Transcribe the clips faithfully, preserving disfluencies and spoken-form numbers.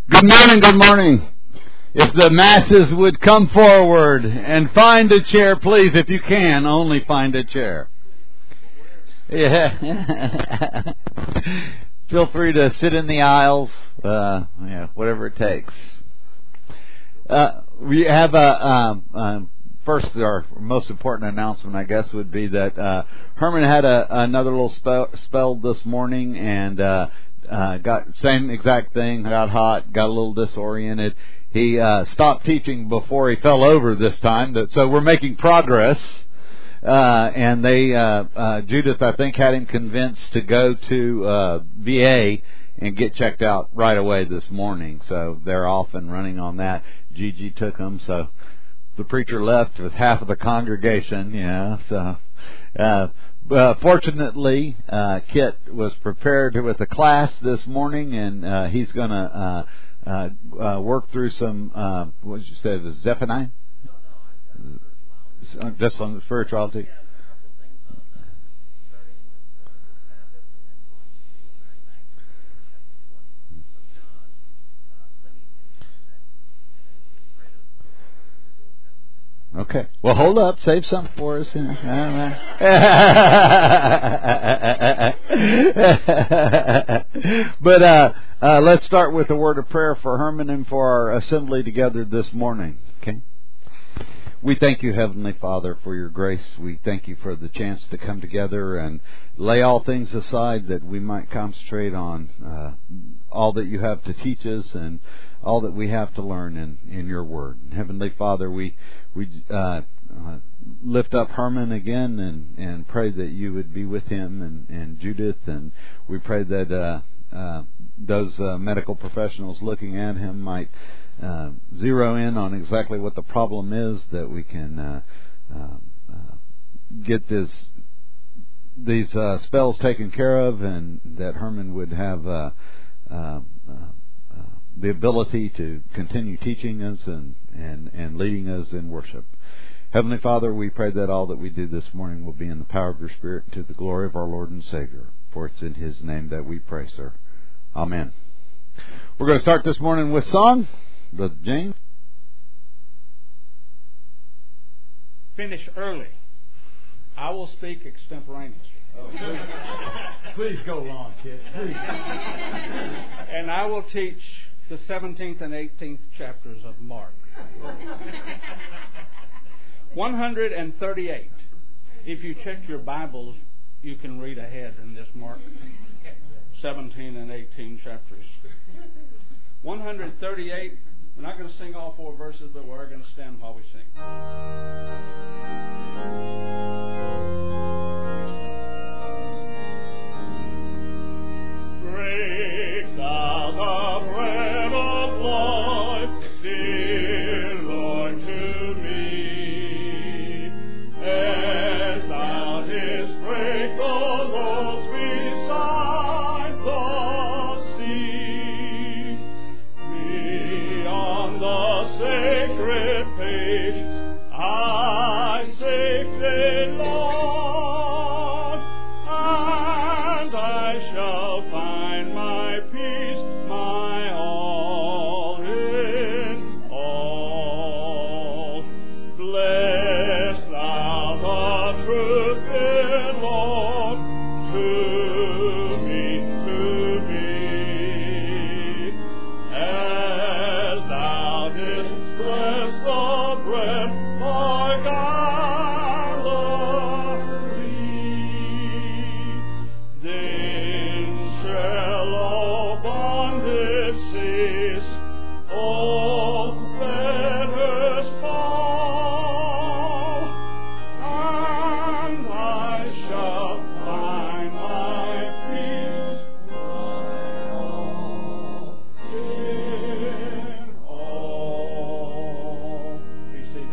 Good morning, good morning. If the masses would come forward and find a chair, please, if you can, only find a chair. Yeah. Feel free to sit in the aisles, uh, yeah, whatever it takes. Uh, we have a, um, um, first, our most important announcement, I guess, would be that uh, Herman had a, another little spell, spell this morning, and uh, uh, got same exact thing. Got hot, got a little disoriented. He uh, stopped teaching before he fell over this time. That so we're making progress. Uh, and they, uh, uh, Judith, I think, had him convinced to go to uh, V A and get checked out right away this morning. So they're off and running on that. Gigi took them, so the preacher left with half of the congregation. Yeah, so uh, uh, fortunately, uh, Kit was prepared with a class this morning, and uh, he's going to uh, uh, uh, work through some. Uh, what did you say? Was Zephaniah? Just on the spirituality? Okay. Well, hold up. Save some for us. But uh, uh, let's start with a word of prayer for Herman and for our assembly together this morning. Okay. We thank you, Heavenly Father, for your grace. We thank you for the chance to come together and lay all things aside that we might concentrate on uh, all that you have to teach us and all that we have to learn in, in your word. Heavenly Father, we we uh, uh, lift up Herman again and, and pray that you would be with him and, and Judith, and we pray that uh, uh, those uh, medical professionals looking at him might Uh, zero in on exactly what the problem is, that we can uh, uh, uh, get this these uh, spells taken care of, and that Herman would have uh, uh, uh, the ability to continue teaching us and, and, and leading us in worship. Heavenly Father, we pray that all that we do this morning will be in the power of your Spirit and to the glory of our Lord and Savior. For it's in his name that we pray, sir. Amen. We're going to start this morning with song. Brother James? Finish early. I will speak extemporaneously. Oh, please. Please go on, kid. Please. And I will teach the seventeenth and eighteenth chapters of Mark. one hundred thirty-eight. If you check your Bibles, you can read ahead in this Mark seventeen and eighteen chapters. one hundred thirty-eight. We're not going to sing all four verses, but we're going to stand while we sing. Break thou the bread of life, dear Lord, to me. As thou didst break the loaves beside the sea, beyond the sacred page, I seek thee, Lord, and I shall find my peace, my all in all. Bless thou the truth, dear Lord, to me, to me, as thou didst bless the bread by Galilee. Then shall all bondage cease, all fetters fall, and I shall find my peace, my all in all. Be seated.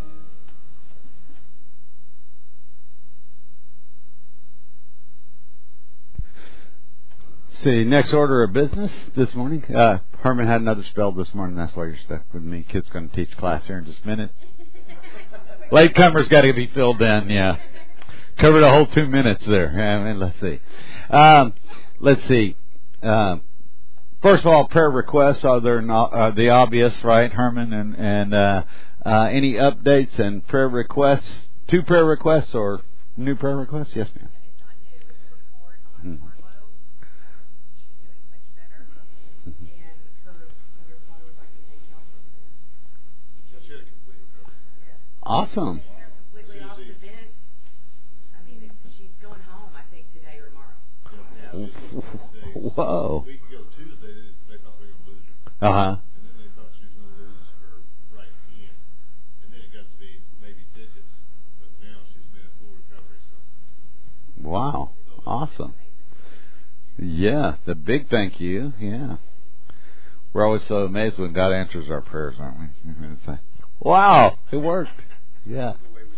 See, next order of business this morning. Uh, Herman had another spell this morning. That's why you're stuck with me. Kid's going to teach class here in just a minute. Latecomers got to be filled in. Yeah, covered a whole two minutes there. I mean, let's see. Um, let's see. Um, first of all, prayer requests are there not, uh, the obvious, right, Herman? And and uh, uh, any updates and prayer requests? Two prayer requests or new prayer requests? Yes, ma'am. It's not new. It's a report on Mm-hmm. Harlow. Um, she's doing much better, Mm-hmm. and her mother father would like to take Joshua there. So she had a complete recovery. Yeah. Awesome. They're completely off the vent. I mean, it, she's going home, I think, today or tomorrow. Yeah, Tuesday. Whoa. A week ago Tuesday, they, they thought they were going to lose her. Uh huh. And then they thought she was going to lose her right hand. And then it got to be maybe digits. But now she's made a full recovery. So. Wow. Awesome. Yeah, the big thank you. Yeah. We're always so amazed when God answers our prayers, aren't we? It's like, wow, it worked. Yeah.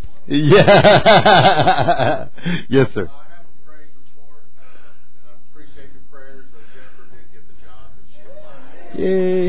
Yeah. Yes, sir. I have a praise report, uh, and I appreciate your prayers. Uh, Jennifer did get the job that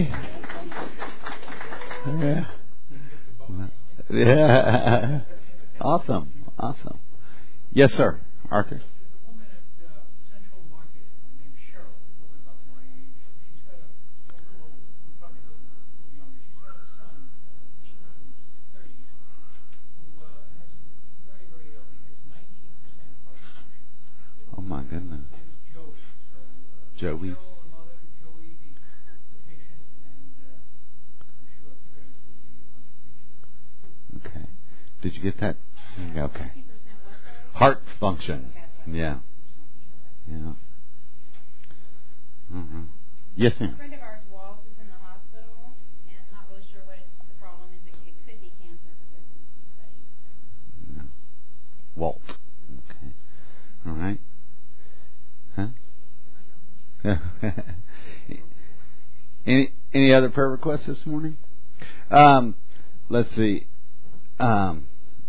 she applied. Yay. Yeah. Yeah. Awesome. Awesome. Yes, sir. Arthur. There's a woman at uh, Central Market named Cheryl, a woman about my age. She's got a, a little older, probably a little, a little younger. She's got a son, uh, in his thirties, who uh, has very, very ill. He has nineteen percent heart function. Oh my goodness. His name is Joey. So, uh, Joey. Cheryl, the mother, Joey, the, the patient, and uh, I'm sure prayers will be much appreciated. Okay. Did you get that? Okay. Heart function. Yeah. Yeah. Mm-hmm. Yes, A ma'am. friend of ours, Walt, is in the hospital, and not really sure what the problem is. It, it could be cancer, but they're doing some studies. No. Walt. Okay. All right. Huh? any any other prayer requests this morning? Um, let's see. Um,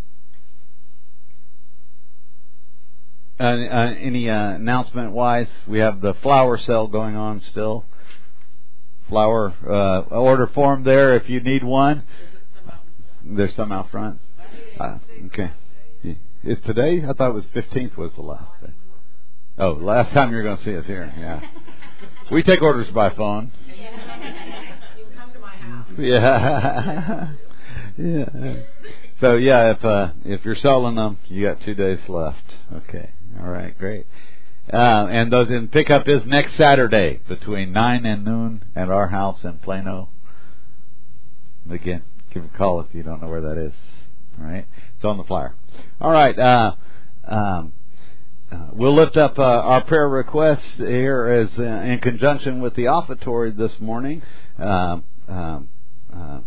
uh, uh, any uh, announcement wise? We have the flower sale going on still. Flower uh, order form there if you need one. There's some out front. Uh, okay. It's today? I thought it was fifteenth was the last day. Oh, last time you're going to see us here. Yeah. We take orders by phone. You can come to my house. Yeah. Yeah. So yeah, if uh, if you're selling them, you got two days left. Okay. All right. Great. Uh, and those and pickup is next Saturday between nine and noon at our house in Plano. Again, give a call if you don't know where that is. All right. It's on the flyer. All right. Uh, um, uh, we'll lift up uh, our prayer requests here as uh, in conjunction with the offertory this morning. Um, um, uh,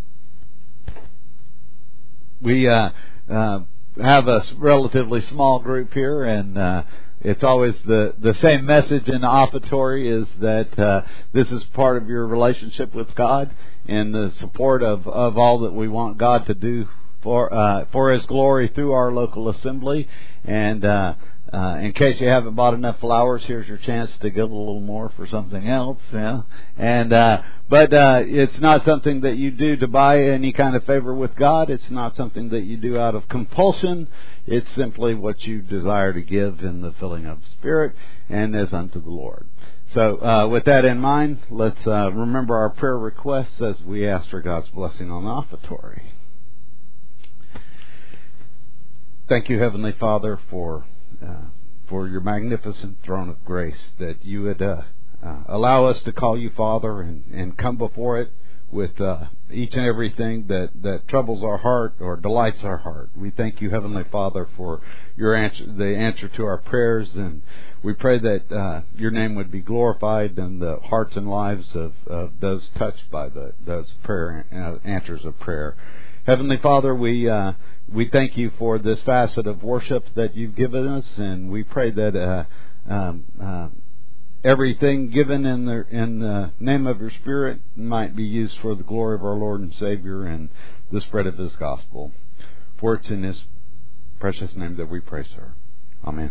we uh, uh, have a relatively small group here, and uh, it's always the, the same message in the offertory is that uh, this is part of your relationship with God and the support of, of all that we want God to do for uh, for His glory through our local assembly. And uh, uh, in case you haven't bought enough flowers, here's your chance to give a little more for something else. Yeah, and uh, but uh, it's not something that you do to buy any kind of favor with God. It's not something that you do out of compulsion. It's simply what you desire to give in the filling of the Spirit and as unto the Lord. So uh, with that in mind, let's uh, remember our prayer requests as we ask for God's blessing on the offertory. Thank you, Heavenly Father, for uh, for your magnificent throne of grace, that you would uh, uh, allow us to call you Father and, and come before it with uh, each and everything that, that troubles our heart or delights our heart. We thank you, Heavenly Father, for your answer, the answer to our prayers, and we pray that uh, your name would be glorified in the hearts and lives of, of those touched by the, those prayer uh, answers of prayer. Heavenly Father, we uh, we thank you for this facet of worship that you've given us, and we pray that uh, um, uh, everything given in the in the name of your Spirit might be used for the glory of our Lord and Savior and the spread of His gospel. For it's in His precious name that we pray, sir. Amen.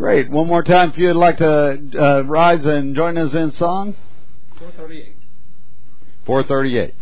Great. One more time, if you'd like to uh, rise and join us in song. four thirty-eight. four thirty-eight.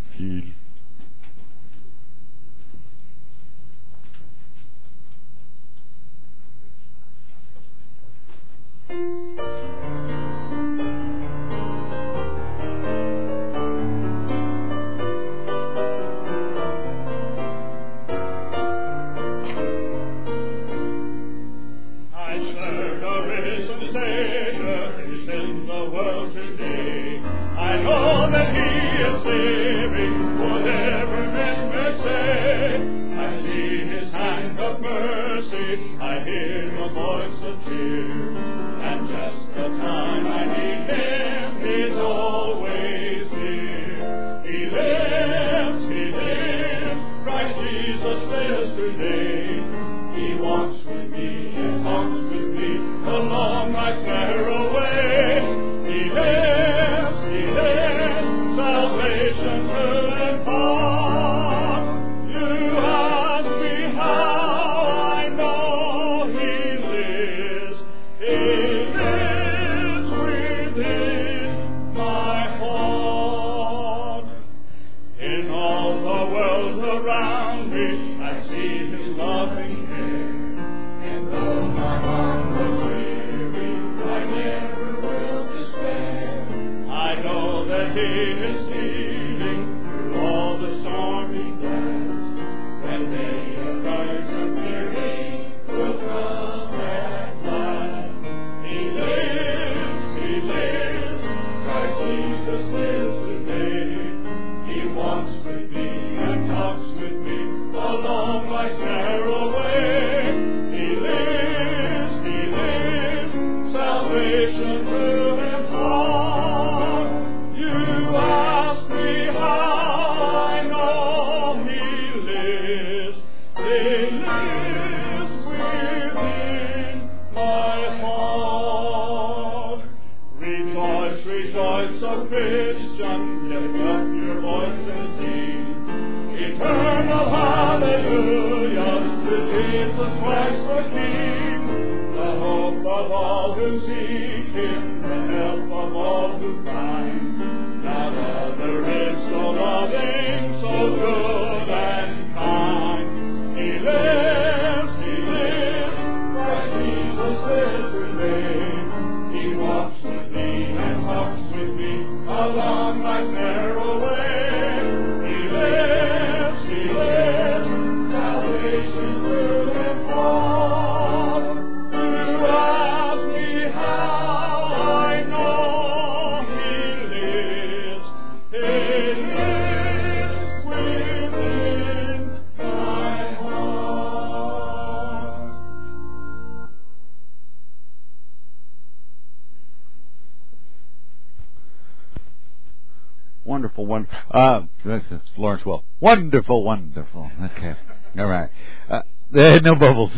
Wonderful, one. Uh, Lawrence Well. Wonderful, wonderful. Okay. All right. Uh, no bubbles.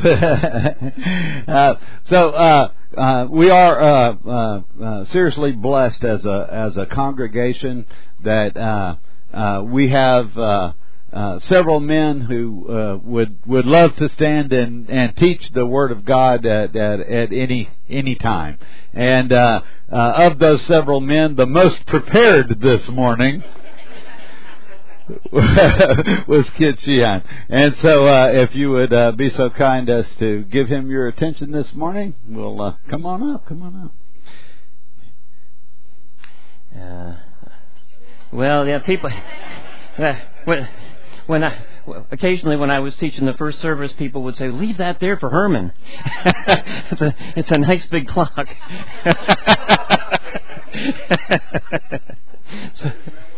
uh, so uh, uh, we are uh, uh, uh, seriously blessed as a as a congregation that uh, uh, we have uh, uh, several men who uh, would would love to stand and, and teach the Word of God at at, at any any time. And uh, uh, of those several men, the most prepared this morning was Kid Sheehan. And so uh, if you would uh, be so kind as to give him your attention this morning, we'll uh, come on up, come on up. Uh, well, yeah, people. Uh, when, when I occasionally when I was teaching the first service, people would say, "Leave that there for Herman." it's a it's a nice big clock. so,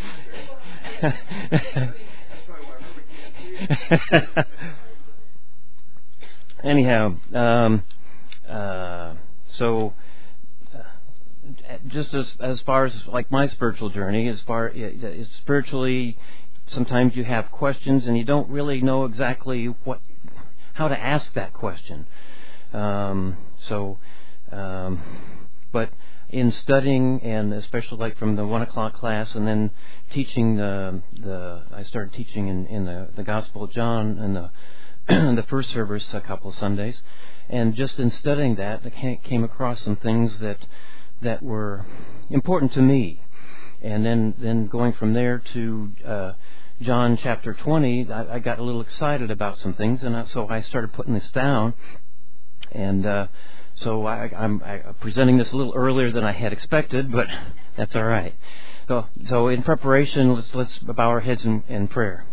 Anyhow, um, uh, so uh, just as as far as like my spiritual journey, as far as spiritually, sometimes you have questions and you don't really know exactly what how to ask that question. Um, so, um, but in studying, and especially like from the one o'clock class, and then teaching the the I started teaching in, in the, the Gospel of John and the the first service a couple of Sundays, and just in studying that, I came across some things that that were important to me. And then, then going from there to uh, John chapter twenty, I, I got a little excited about some things, and I, so I started putting this down. And uh, so I, I'm I, presenting this a little earlier than I had expected, but that's all right. So, so in preparation, let's let's bow our heads in, in prayer.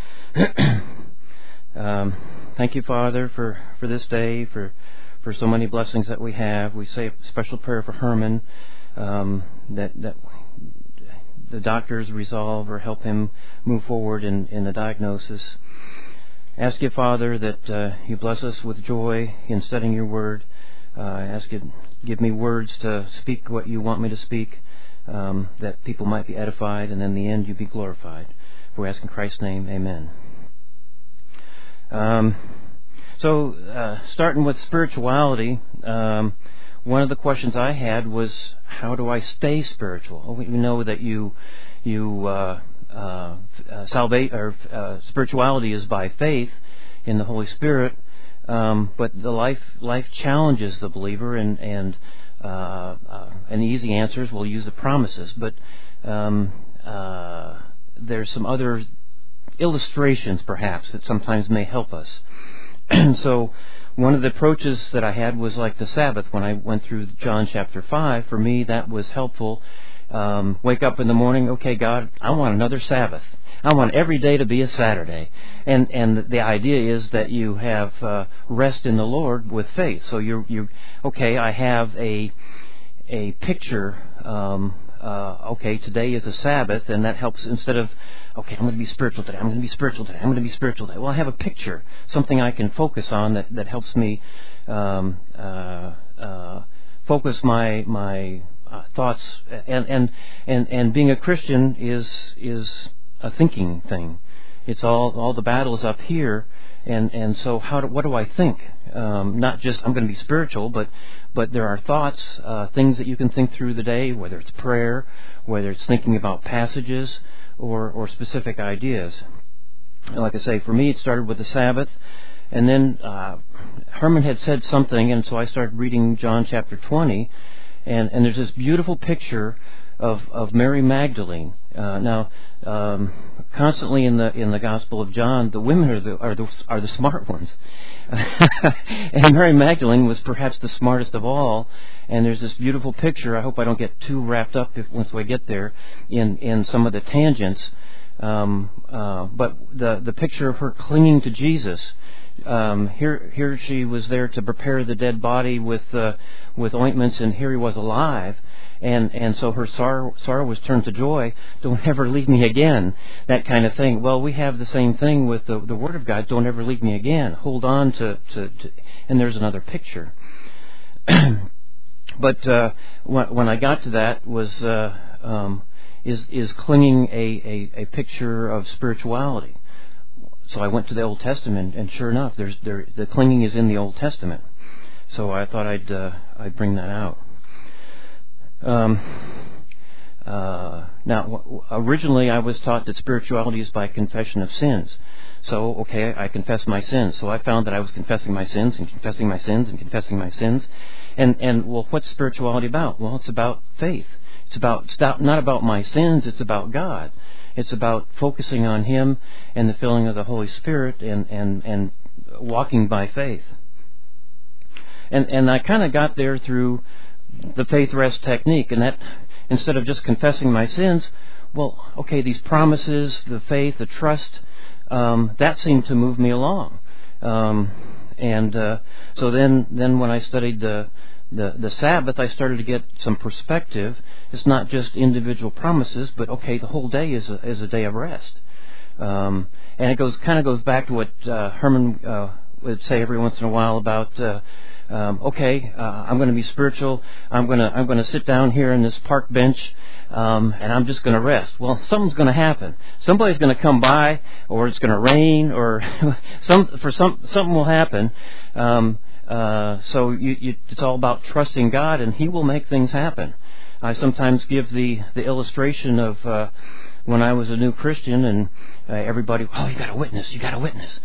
um, thank you, Father, for, for this day, for for so many blessings that we have. We say a special prayer for Herman, um, that that the doctors resolve or help him move forward in, in the diagnosis. Ask you, Father, that uh, you bless us with joy in studying your word. Uh, I ask you, give me words to speak what you want me to speak, um, that people might be edified, and in the end you be glorified. We ask in Christ's name, amen. Um, so, uh, starting with spirituality, um, one of the questions I had was, how do I stay spiritual? Well, we know that you, you, uh, uh, uh salvate or uh, spirituality is by faith in the Holy Spirit, um, but the life life challenges the believer, and and uh, uh, and the easy answers we'll use the promises, but um, uh, there's some other illustrations perhaps that sometimes may help us. So one of the approaches that I had was like the Sabbath. When I went through John chapter five, for me that was helpful. Um, wake up in the morning, okay, God, I want another Sabbath. I want every day to be a Saturday. And and the idea is that you have uh, rest in the Lord with faith. So you're you okay, I have a a picture. Um, uh, okay, today is a Sabbath, and that helps. Instead of okay, I'm going to be spiritual today. I'm going to be spiritual today. I'm going to be spiritual today. Well, I have a picture, something I can focus on that that helps me um, uh, uh, focus my my. Uh, thoughts, and, and and and being a Christian is is a thinking thing. It's all all the battle is up here, and and so how do, what do I think? Um, not just I'm going to be spiritual, but but there are thoughts, uh, things that you can think through the day, whether it's prayer, whether it's thinking about passages or or specific ideas. And like I say, for me, it started with the Sabbath. And then uh, Herman had said something, and so I started reading John chapter twenty. And, and there's this beautiful picture of, of Mary Magdalene. Uh, now, um, constantly in the in the Gospel of John, the women are the are the, are the smart ones, and Mary Magdalene was perhaps the smartest of all. And there's this beautiful picture. I hope I don't get too wrapped up if, once I get there in, in some of the tangents. Um, uh, but the the picture of her clinging to Jesus. Um, here, here she was there to prepare the dead body with uh, with ointments, and here he was alive, and and so her sorrow, sorrow was turned to joy. Don't ever leave me again, that kind of thing. Well, we have the same thing with the the Word of God. Don't ever leave me again. Hold on to to, to and there's another picture. But uh, when, when I got to that was uh, um, is is clinging a, a, a picture of spirituality. So I went to the Old Testament, and sure enough, there's there, the clinging is in the Old Testament. So I thought I'd uh, I'd bring that out. Um, uh, now, originally I was taught that spirituality is by confession of sins. So okay, I confess my sins. So I found that I was confessing my sins and confessing my sins and confessing my sins. And and well, what's spirituality about? Well, it's about faith. It's about it's not about my sins. It's about God. It's about focusing on Him and the filling of the Holy Spirit, and, and, and walking by faith. And and I kind of got there through the faith rest technique, and that instead of just confessing my sins, well, okay, these promises, the faith, the trust, um, that seemed to move me along. Um, and uh, so then then when I studied the The, the Sabbath, I started to get some perspective. It's not just individual promises, but okay, the whole day is a, is a day of rest. Um, and it goes kind of goes back to what uh, Herman uh, would say every once in a while about, uh, um, okay, uh, I'm going to be spiritual. I'm going to I'm going to sit down here in this park bench, um, and I'm just going to rest. Well, something's going to happen. Somebody's going to come by, or it's going to rain, or some for some something will happen. Um, Uh, so you, you, it's all about trusting God, and He will make things happen. I sometimes give the, the illustration of uh, when I was a new Christian, and uh, everybody, oh, you got a witness, you got a witness.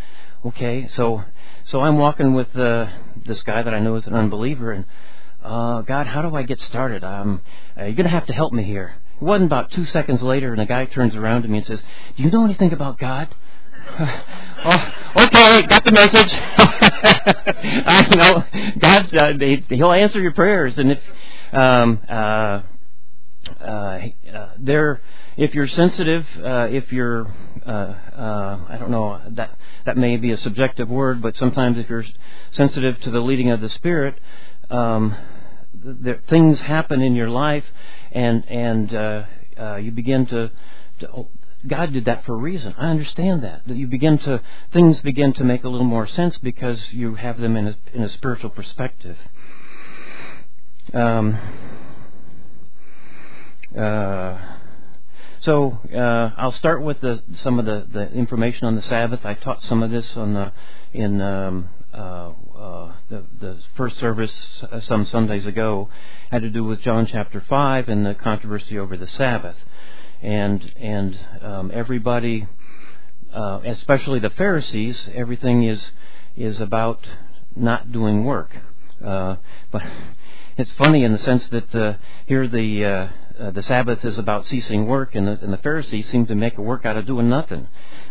Okay, so so I'm walking with uh, this guy that I know is an unbeliever, and uh, God, how do I get started? Um, uh, you're going to have to help me here. It wasn't about two seconds later, and the guy turns around to me and says, "Do you know anything about God?" Oh, okay, got the message. I know God. Uh, they, he'll answer your prayers, and if um, uh, uh, uh, there, if you're sensitive, uh, if you're, uh, uh, I don't know, that that may be a subjective word, but sometimes if you're sensitive to the leading of the Spirit, um, there, things happen in your life, and and uh, uh, you begin to. to oh, God did that for a reason. I understand that. That you begin to things begin to make a little more sense because you have them in a in a spiritual perspective. Um. Uh. So uh, I'll start with the, some of the, the information on the Sabbath. I taught some of this on the in um, uh, uh, the, the first service uh, some Sundays ago. It had to do with John chapter five and the controversy over the Sabbath. And and um, everybody, uh, especially the Pharisees, everything is is about not doing work. Uh, but it's funny in the sense that uh, here the uh, uh, the Sabbath is about ceasing work, and the, and the Pharisees seem to make a work out of doing nothing.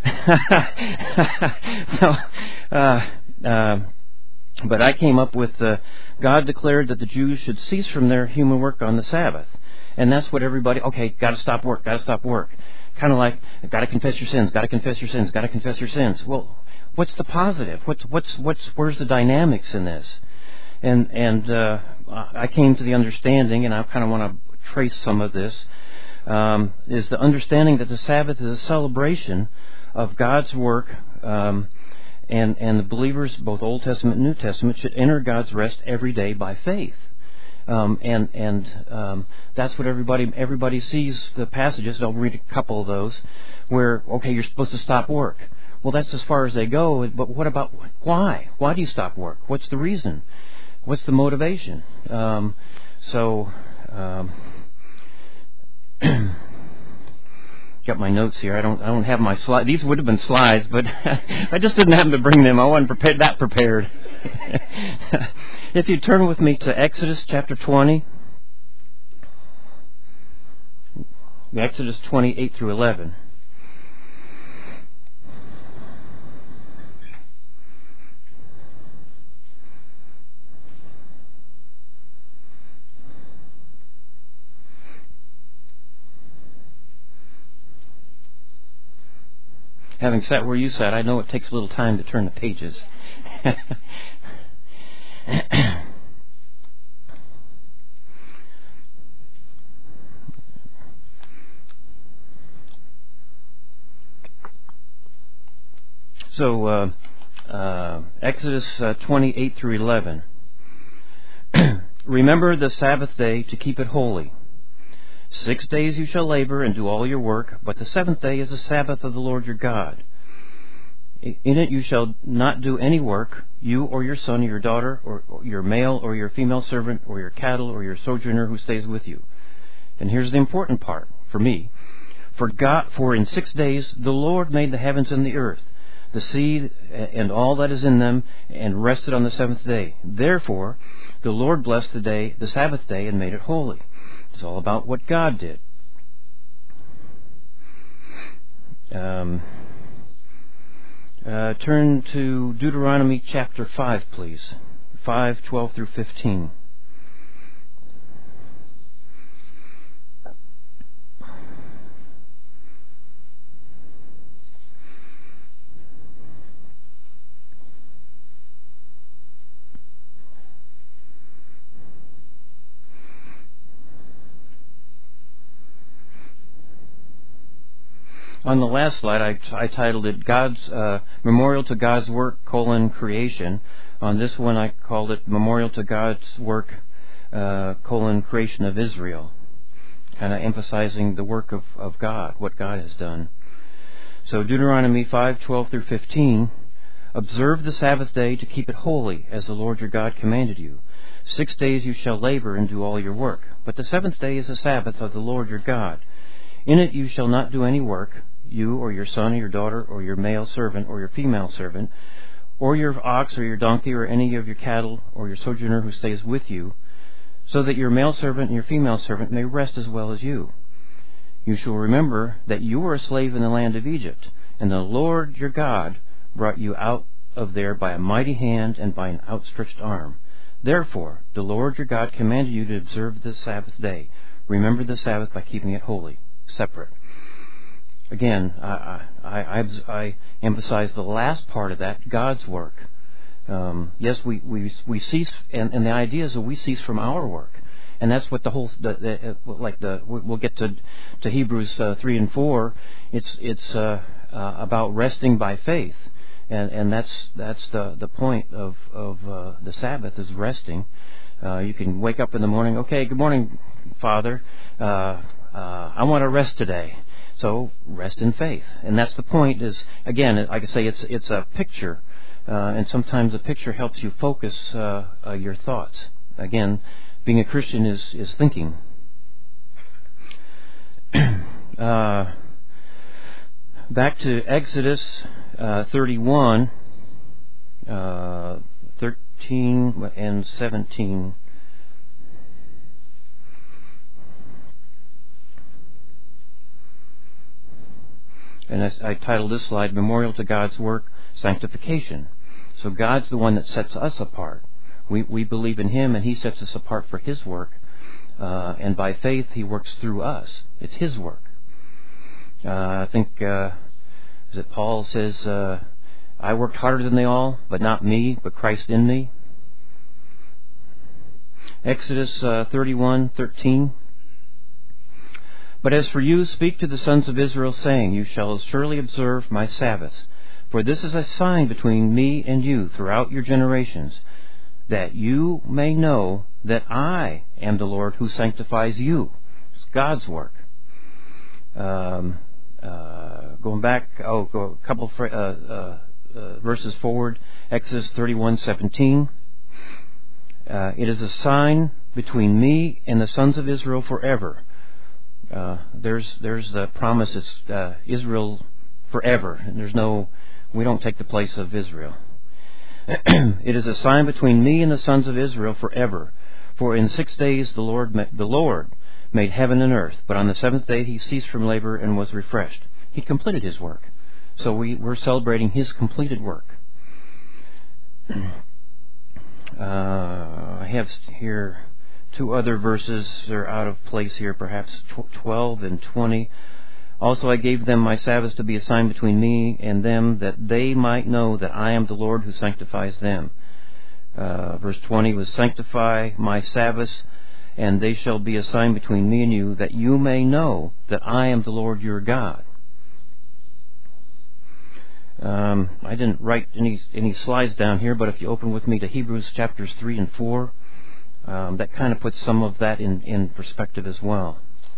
so, uh, uh, but I came up with uh, God declared that the Jews should cease from their human work on the Sabbath. And that's what everybody, okay, got to stop work, got to stop work. Kind of like, got to confess your sins, got to confess your sins, got to confess your sins. Well, what's the positive? What's what's what's where's the dynamics in this? And and uh, I came to the understanding, and I kind of want to trace some of this, um, is the understanding that the Sabbath is a celebration of God's work, um, and and the believers, both Old Testament and New Testament, should enter God's rest every day by faith. Um, and and um, that's what everybody everybody sees the passages. I'll read a couple of those where, okay, you're supposed to stop work. Well, that's as far as they go. But what about why? Why do you stop work? What's the reason? What's the motivation? Um, so, um, got my notes here. I don't I don't have my slide. These would have been slides, but I just didn't happen to bring them. I wasn't prepared, that prepared. If you turn with me to Exodus chapter twenty, Exodus twenty, eight through eleven. Having sat where you sat, I know it takes a little time to turn the pages. So, uh, uh, Exodus uh, twenty-eight through eleven. Remember the Sabbath day to keep it holy. Six days you shall labor and do all your work, but the seventh day is the Sabbath of the Lord your God. In it you shall not do any work, you or your son or your daughter, or, or your male or your female servant, or your cattle or your sojourner who stays with you. And here's the important part for me. For God, for in six days the Lord made the heavens and the earth, the sea and all that is in them, and rested on the seventh day. Therefore the Lord blessed the day, the Sabbath day, and made it holy. It's all about what God did. Um, uh, turn to Deuteronomy chapter five, please. five, twelve through fifteen. On the last slide, I, I titled it God's uh, Memorial to God's Work, colon, Creation. On this one, I called it Memorial to God's Work, uh, colon, Creation of Israel. Kind of emphasizing the work of, of God, what God has done. So Deuteronomy five, twelve through fifteen. Observe the Sabbath day to keep it holy, as the Lord your God commanded you. Six days you shall labor and do all your work. But the seventh day is the Sabbath of the Lord your God. In it you shall not do any work, you or your son or your daughter or your male servant or your female servant, or your ox or your donkey or any of your cattle or your sojourner who stays with you, so that your male servant and your female servant may rest as well as you. You shall remember that you were a slave in the land of Egypt, and the Lord your God brought you out of there by a mighty hand and by an outstretched arm. Therefore, the Lord your God commanded you to observe the Sabbath day. Remember the Sabbath by keeping it holy, separate. Again, I, I, I, I emphasize the last part of that, God's work. Um, yes, we, we, we cease, and, and the idea is that we cease from our work. And that's what the whole, the, the, like the, we'll get to to Hebrews uh, three and four. It's it's uh, uh, about resting by faith, and and that's that's the the point of of uh, the Sabbath is resting. Uh, you can wake up in the morning. Okay, good morning, Father. Uh, uh, I want to rest today. So rest in faith, and that's the point. Is again, like I say, it's it's a picture, uh, and sometimes a picture helps you focus uh, uh, your thoughts. Again. Being a Christian is, is thinking. uh, back to Exodus uh, thirty-one, uh, thirteen and seventeen. And I, I titled this slide, Memorial to God's Work, Sanctification. So God's the one that sets us apart. We we believe in Him, and He sets us apart for His work. Uh, and by faith, He works through us. It's His work. Uh, I think, uh, as it Paul says, uh, I worked harder than they all, but not me, but Christ in me. Exodus uh, thirty-one thirteen. But as for you, speak to the sons of Israel, saying, You shall surely observe my Sabbaths, for this is a sign between me and you throughout your generations, that you may know that I am the Lord who sanctifies you. It's God's work. Um, uh, going back, oh, go a couple uh, uh, uh, verses forward, Exodus thirty-one seventeen. Uh, it is a sign between me and the sons of Israel forever. Uh, there's there's the promise. It's uh, Israel forever. And there's no, we don't take the place of Israel. It is a sign between me and the sons of Israel forever. For in six days the Lord ma- the Lord made heaven and earth, but on the seventh day He ceased from labor and was refreshed. He completed His work. So we, we're celebrating His completed work. Uh, I have here two other verses. They're out of place here, perhaps twelve and twenty. Also I gave them my Sabbaths to be a sign between me and them, that they might know that I am the Lord who sanctifies them. Uh, verse twenty was, Sanctify my Sabbaths, and they shall be a sign between me and you, that you may know that I am the Lord your God. Um, I didn't write any any slides down here, but if you open with me to Hebrews chapters three and four, um, that kind of puts some of that in, in perspective as well.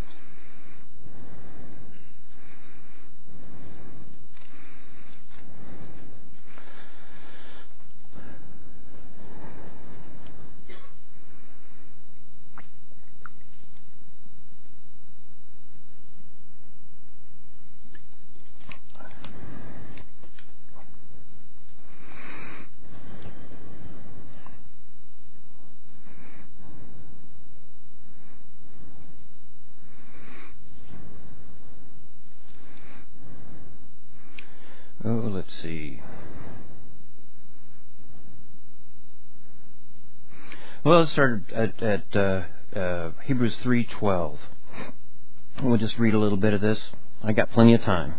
Oh, let's see. Well, let's start at, at uh, uh, Hebrews three twelve. We'll just read a little bit of this. I got plenty of time.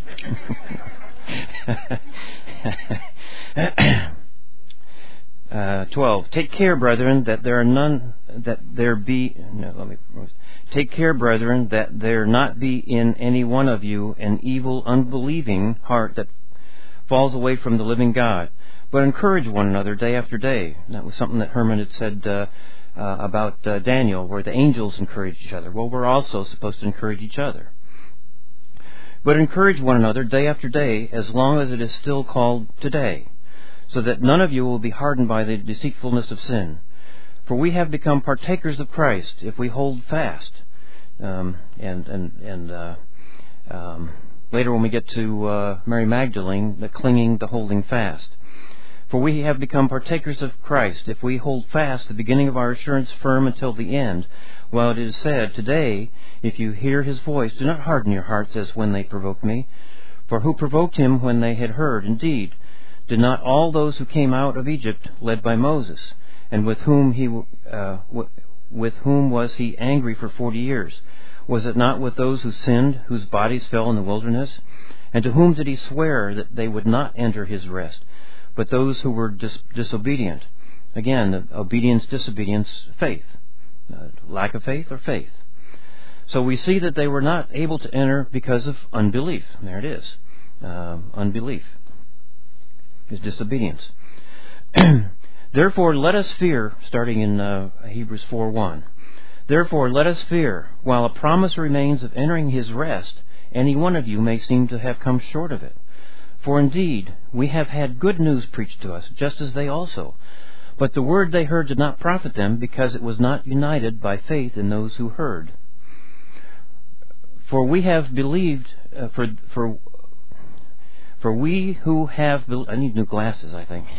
uh, twelve. Take care, brethren, that there are none that there be. No, let me. Take care, brethren, that there not be in any one of you an evil, unbelieving heart that falls away from the living God, but encourage one another day after day. That was something that Herman had said uh, uh, about uh, Daniel, where the angels encourage each other. Well, we're also supposed to encourage each other. But encourage one another day after day, as long as it is still called today, so that none of you will be hardened by the deceitfulness of sin. For we have become partakers of Christ if we hold fast. Um, and and and uh, um, later when we get to uh, Mary Magdalene, the clinging, the holding fast. For we have become partakers of Christ if we hold fast the beginning of our assurance firm until the end. While it is said, today, if you hear his voice, do not harden your hearts as when they provoked me. For who provoked him when they had heard? Indeed, did not all those who came out of Egypt, led by Moses, and with whom he uh, w- with whom was he angry for forty years? Was it not with those who sinned, whose bodies fell in the wilderness? And to whom did he swear that they would not enter his rest, but those who were dis- disobedient? Again, obedience, disobedience, faith. Uh, lack of faith or faith. So we see that they were not able to enter because of unbelief. There it is. Uh, unbelief is disobedience. Therefore, let us fear, starting in uh, Hebrews four one. Therefore, let us fear, while a promise remains of entering his rest, any one of you may seem to have come short of it. For indeed, we have had good news preached to us, just as they also. But the word they heard did not profit them, because it was not united by faith in those who heard. For we have believed, uh, for for for we who have, be- I need new glasses, I think.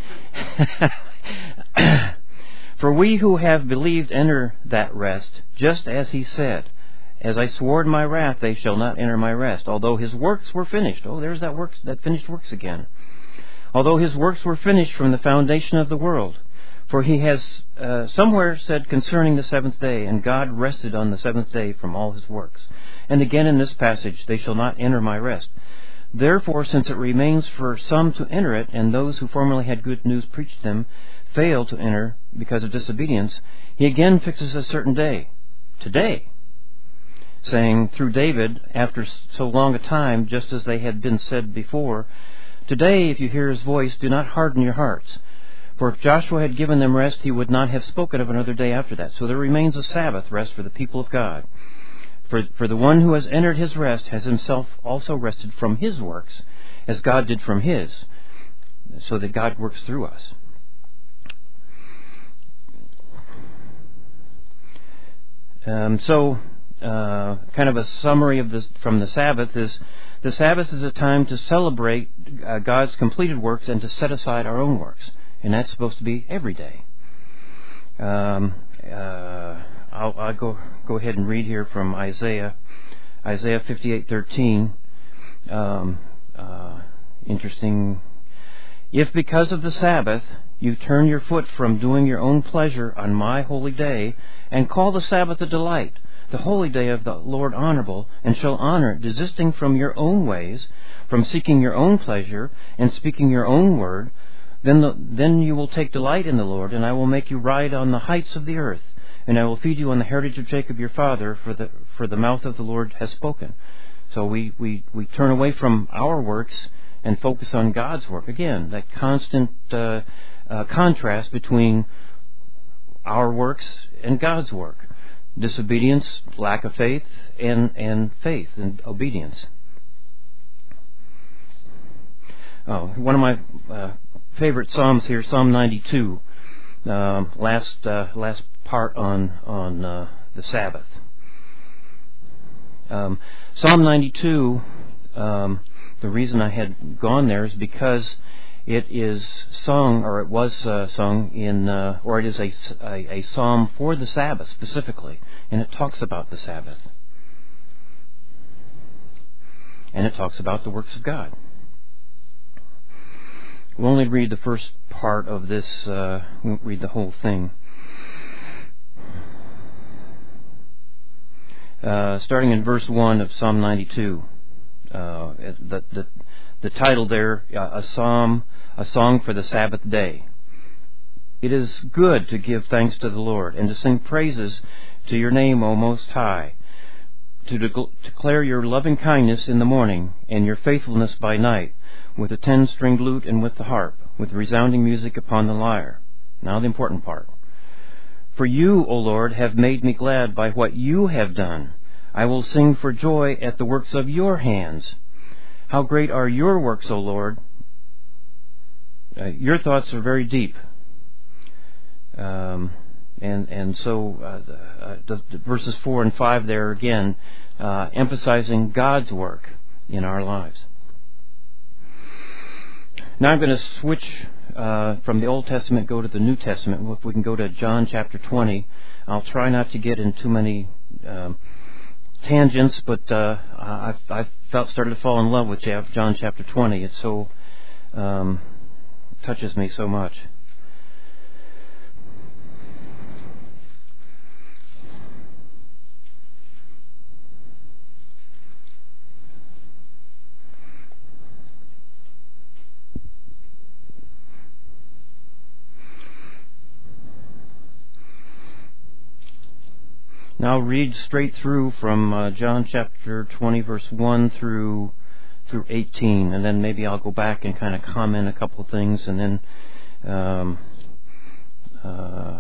For we who have believed enter that rest, just as he said, as I swore in my wrath, they shall not enter my rest, although his works were finished. Oh, there's that works, that finished works again. Although his works were finished from the foundation of the world. For he has uh, somewhere said concerning the seventh day, and God rested on the seventh day from all his works. And again in this passage, they shall not enter my rest. Therefore, since it remains for some to enter it, and those who formerly had good news preached them fail to enter because of disobedience, he again fixes a certain day, today, saying through David, after so long a time, just as they had been said before, today, if you hear his voice, do not harden your hearts. For if Joshua had given them rest, he would not have spoken of another day after that. So there remains a Sabbath rest for the people of God. For, for the one who has entered his rest has himself also rested from his works, as God did from his, so that God works through us. Um, so, uh, kind of a summary of this from the Sabbath is, the Sabbath is a time to celebrate uh, God's completed works and to set aside our own works. And that's supposed to be every day. Um, uh, I'll, I'll go go ahead and read here from Isaiah, Isaiah fifty-eight thirteen. Um, uh, interesting. If because of the Sabbath you turn your foot from doing your own pleasure on my holy day, and call the Sabbath a delight, the holy day of the Lord honorable, and shall honor it, desisting from your own ways, from seeking your own pleasure, and speaking your own word, then the, then you will take delight in the Lord, and I will make you ride on the heights of the earth, and I will feed you on the heritage of Jacob your father, for the for the mouth of the Lord has spoken. So we, we, we turn away from our works and focus on God's work. Again, that constant uh, uh, contrast between our works and God's work. Disobedience, lack of faith, and, and faith and obedience. Oh, one of my uh, favorite psalms here, Psalm ninety-two, uh, last uh, last part on on uh, the Sabbath. Um, Psalm ninety-two. Um, the reason I had gone there is because it is sung, or it was uh, sung in, uh, or it is a, a, a psalm for the Sabbath specifically, and it talks about the Sabbath, and it talks about the works of God. We'll only read the first part of this. Uh, we won't read the whole thing. Uh, starting in verse one of Psalm ninety-two, uh, the, the the title there, uh, a psalm, a song for the Sabbath day. It is good to give thanks to the Lord and to sing praises to your name, O Most High, to de- declare your loving kindness in the morning and your faithfulness by night, with a ten-stringed lute and with the harp, with resounding music upon the lyre. Now the important part. For you, O Lord, have made me glad by what you have done. I will sing for joy at the works of your hands. How great are your works, O Lord! Uh, your thoughts are very deep. Um, and and so uh, the, the, the verses four and five there again, uh, emphasizing God's work. in our lives. Now I'm going to switch uh, from the Old Testament, go to the New Testament. If we can go to John chapter twenty. I'll try not to get in too many um, tangents, but uh, I've, I've felt started to fall in love with John chapter twenty. It so um, touches me so much. Now I'll read straight through from uh, John chapter twenty, verse one through through eighteen, and then maybe I'll go back and kind of comment a couple of things, and then um, uh,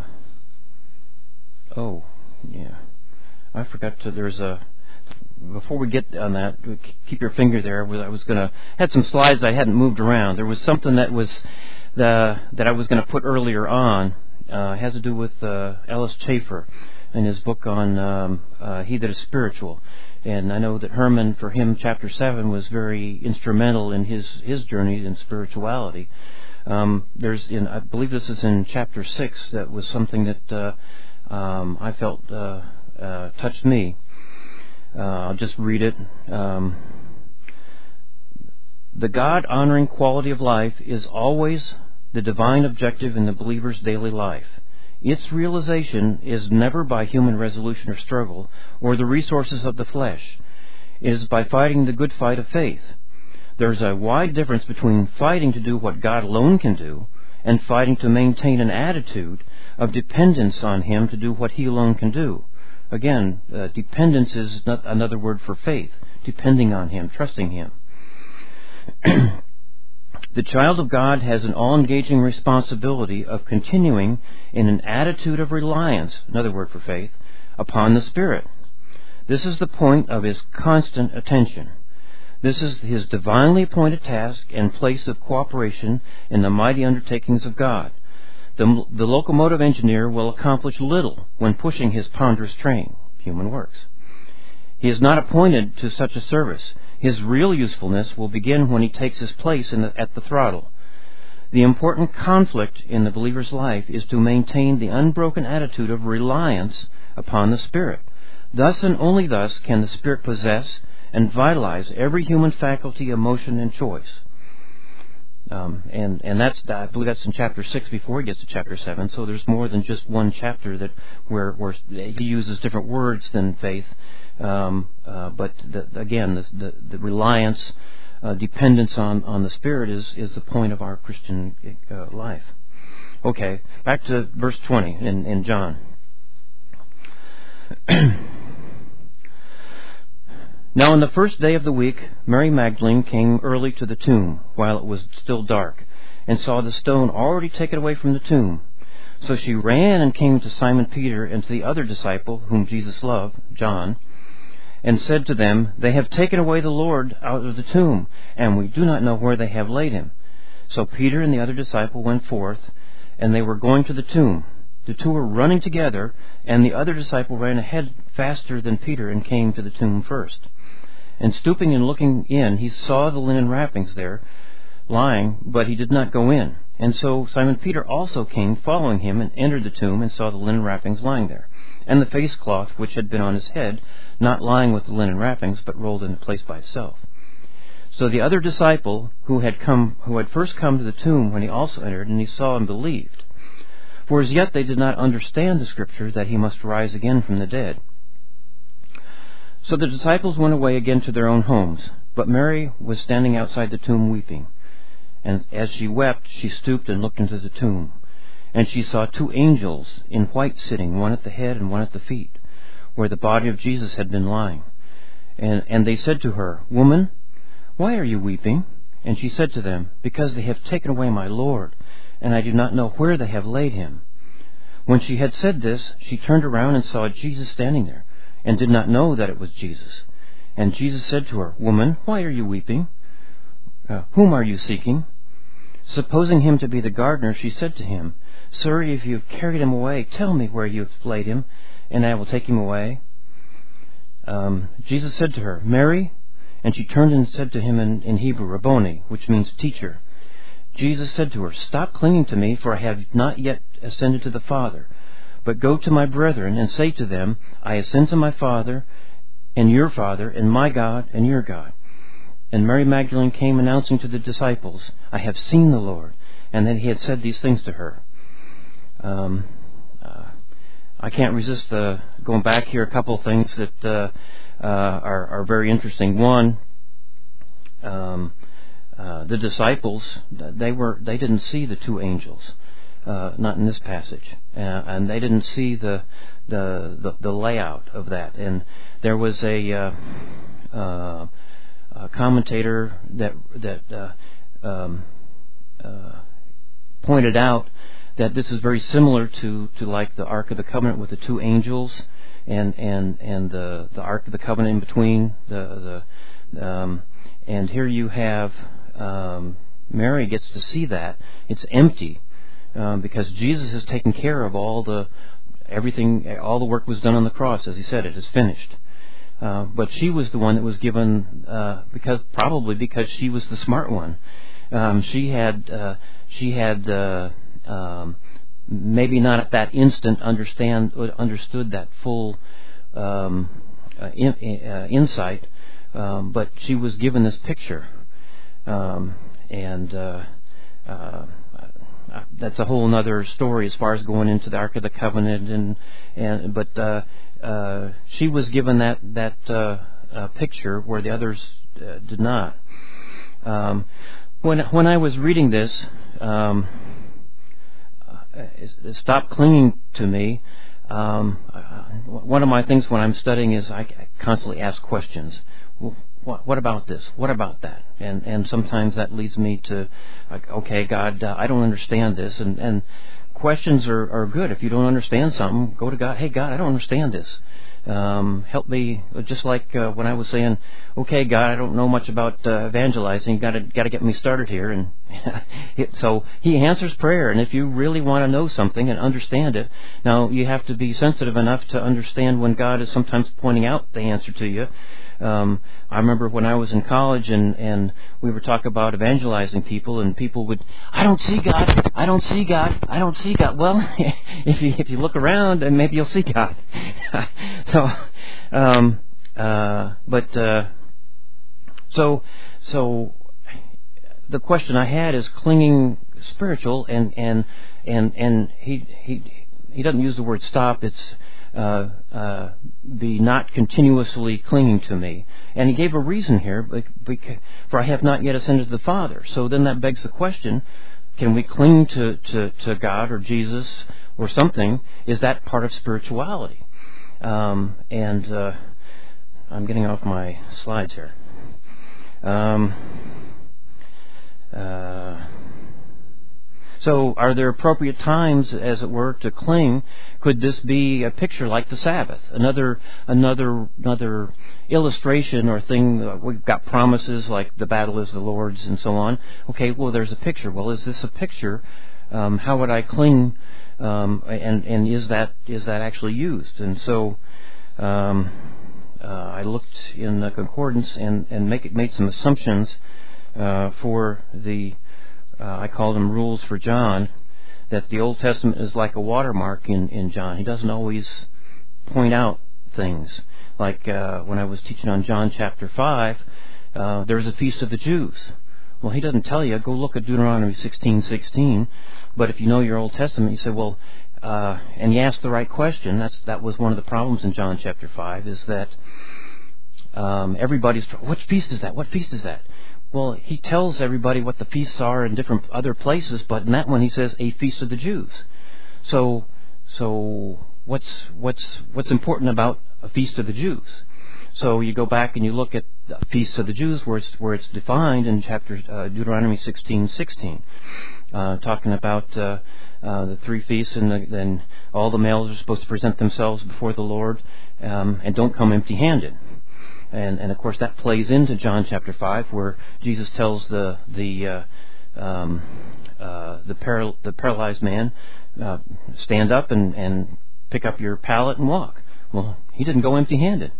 oh yeah, I forgot to. There's a before we get on that, keep your finger there. I was gonna had some slides I hadn't moved around. There was something that was the that I was going to put earlier on. Uh, it has to do with uh, Ellis Chafer in his book on um, uh, He That Is Spiritual. And I know that Herman, for him, chapter seven was very instrumental in his, his journey in spirituality. Um, there's, in, I believe this is in chapter six, that was something that uh, um, I felt uh, uh, touched me. Uh, I'll just read it. Um, the God-honoring quality of life is always the divine objective in the believer's daily life. Its realization is never by human resolution or struggle, or the resources of the flesh. It is by fighting the good fight of faith. There is a wide difference between fighting to do what God alone can do, and fighting to maintain an attitude of dependence on Him to do what He alone can do. Again, uh, dependence is not another word for faith, depending on Him, trusting Him. The child of God has an all-engaging responsibility of continuing in an attitude of reliance, another word for faith, upon the Spirit. This is the point of his constant attention. This is his divinely appointed task and place of cooperation in the mighty undertakings of God. The, the locomotive engineer will accomplish little when pushing his ponderous train, human works. He is not appointed to such a service. His real usefulness will begin when he takes his place in the, at the throttle. The important conflict in the believer's life is to maintain the unbroken attitude of reliance upon the Spirit. Thus and only thus can the Spirit possess and vitalize every human faculty, emotion, and choice. Um, and, and that's, I believe that's in chapter six before he gets to chapter seven. So there's more than just one chapter that where, where he uses different words than faith. Um, uh, but the, again, the, the, the reliance, uh, dependence on, on the Spirit is, is the point of our Christian uh, life. Okay, back to verse twenty in, in John. Now on the first day of the week, Mary Magdalene came early to the tomb while it was still dark, and saw the stone already taken away from the tomb. So she ran and came to Simon Peter and to the other disciple whom Jesus loved, John, and said to them, They have taken away the Lord out of the tomb, and we do not know where they have laid him. So Peter and the other disciple went forth, and they were going to the tomb. The two were running together, and the other disciple ran ahead faster than Peter and came to the tomb first. And stooping and looking in, he saw the linen wrappings there lying, but he did not go in. And so Simon Peter also came following him and entered the tomb and saw the linen wrappings lying there, and the face cloth which had been on his head, not lying with the linen wrappings, but rolled into place by itself. So the other disciple who had come, who had first come to the tomb when he also entered, and he saw and believed. For as yet they did not understand the Scripture that he must rise again from the dead. So the disciples went away again to their own homes, but Mary was standing outside the tomb weeping. And as she wept, she stooped and looked into the tomb. And she saw two angels in white sitting, one at the head and one at the feet, where the body of Jesus had been lying. And, and they said to her, Woman, why are you weeping? And she said to them, Because they have taken away my Lord, and I do not know where they have laid him. When she had said this, she turned around and saw Jesus standing there, and did not know that it was Jesus. And Jesus said to her, Woman, why are you weeping? Uh, whom are you seeking? Supposing him to be the gardener, she said to him, Sir, if you have carried him away, tell me where you have laid him, and I will take him away. Um, Jesus said to her, Mary. And she turned and said to him in, in Hebrew, Rabboni, which means teacher. Jesus said to her, Stop clinging to me, for I have not yet ascended to the Father. But go to my brethren and say to them, I ascend to my Father and your Father, and my God and your God. And Mary Magdalene came announcing to the disciples, I have seen the Lord, and that he had said these things to her. Um, uh, I can't resist uh, going back here a couple of things that uh, uh, are, are very interesting. One, um, uh, the disciples, they were they didn't see the two angels, uh, not in this passage, uh, and they didn't see the, the the the layout of that. And there was a, uh, uh, a commentator that that uh, um, uh, pointed out that this is very similar to, to like the Ark of the Covenant with the two angels, and and and the the Ark of the Covenant in between the the um, and here you have um, Mary gets to see that it's empty um, because Jesus has taken care of all the everything, all the work was done on the cross, as he said, it is finished. Uh, but she was the one that was given uh, because probably because she was the smart one. Um, she had uh, she had. Uh, Um, maybe not at that instant understand understood that full um, uh, in, uh, insight, um, but she was given this picture, um, and uh, uh, that's a whole other story as far as going into the Ark of the Covenant, and and but uh, uh, she was given that that uh, uh, picture where the others uh, did not. Um, when when I was reading this. Um, Stop clinging to me. Um, one of my things when I'm studying is I constantly ask questions. Well, what, what about this? What about that? And and sometimes that leads me to, like, okay, God, uh, I don't understand this. And, and questions are, are good. If you don't understand something, go to God. Hey, God, I don't understand this. Um, help me. Just like uh, when I was saying, okay, God, I don't know much about uh, evangelizing. Got to got to get me started here. And it, so He answers prayer. And if you really want to know something and understand it, now you have to be sensitive enough to understand when God is sometimes pointing out the answer to you. Um, I remember when I was in college and, and we were talking about evangelizing people, and people would, I don't see God, I don't see God, I don't see God. Well, if you if you look around, then maybe you'll see God. so, um, uh, but uh, so so the question I had is clinging spiritual, and and and and he he he doesn't use the word stop. It's Uh, uh, be not continuously clinging to me. And he gave a reason here, for I have not yet ascended to the Father. So then that begs the question, can we cling to, to, to God or Jesus or something? Is that part of spirituality? Um, and uh, I'm getting off my slides here. Um, uh, So are there appropriate times, as it were, to cling? Could this be a picture like the Sabbath? Another another, another illustration or thing. We've got promises like the battle is the Lord's and so on. Okay, well, there's a picture. Well, is this a picture? Um, how would I cling? Um, and, and is that is that actually used? And so um, uh, I looked in the concordance and, and make it, made some assumptions uh, for the Uh, I call them rules for John, that the Old Testament is like a watermark in, in John. He doesn't always point out things. Like uh, when I was teaching on John chapter five, uh, there's a feast of the Jews. Well, he doesn't tell you, go look at Deuteronomy sixteen sixteen. But if you know your Old Testament, you say, well, uh, and you ask the right question. That's That was one of the problems in John chapter five, is that um, everybody's, what feast is that? What feast is that? Well, he tells everybody what the feasts are in different other places, but in that one he says a feast of the Jews. So, so what's what's what's important about a feast of the Jews? So you go back and you look at the feasts of the Jews, where it's where it's defined in chapter uh, Deuteronomy sixteen sixteen, uh, talking about uh, uh, the three feasts, and the, then all the males are supposed to present themselves before the Lord, um, and don't come empty-handed. And, and of course that plays into John chapter five, where Jesus tells the the uh, um, uh, the, paral- the paralyzed man, uh, stand up and, and pick up your pallet and walk. Well, he didn't go empty-handed,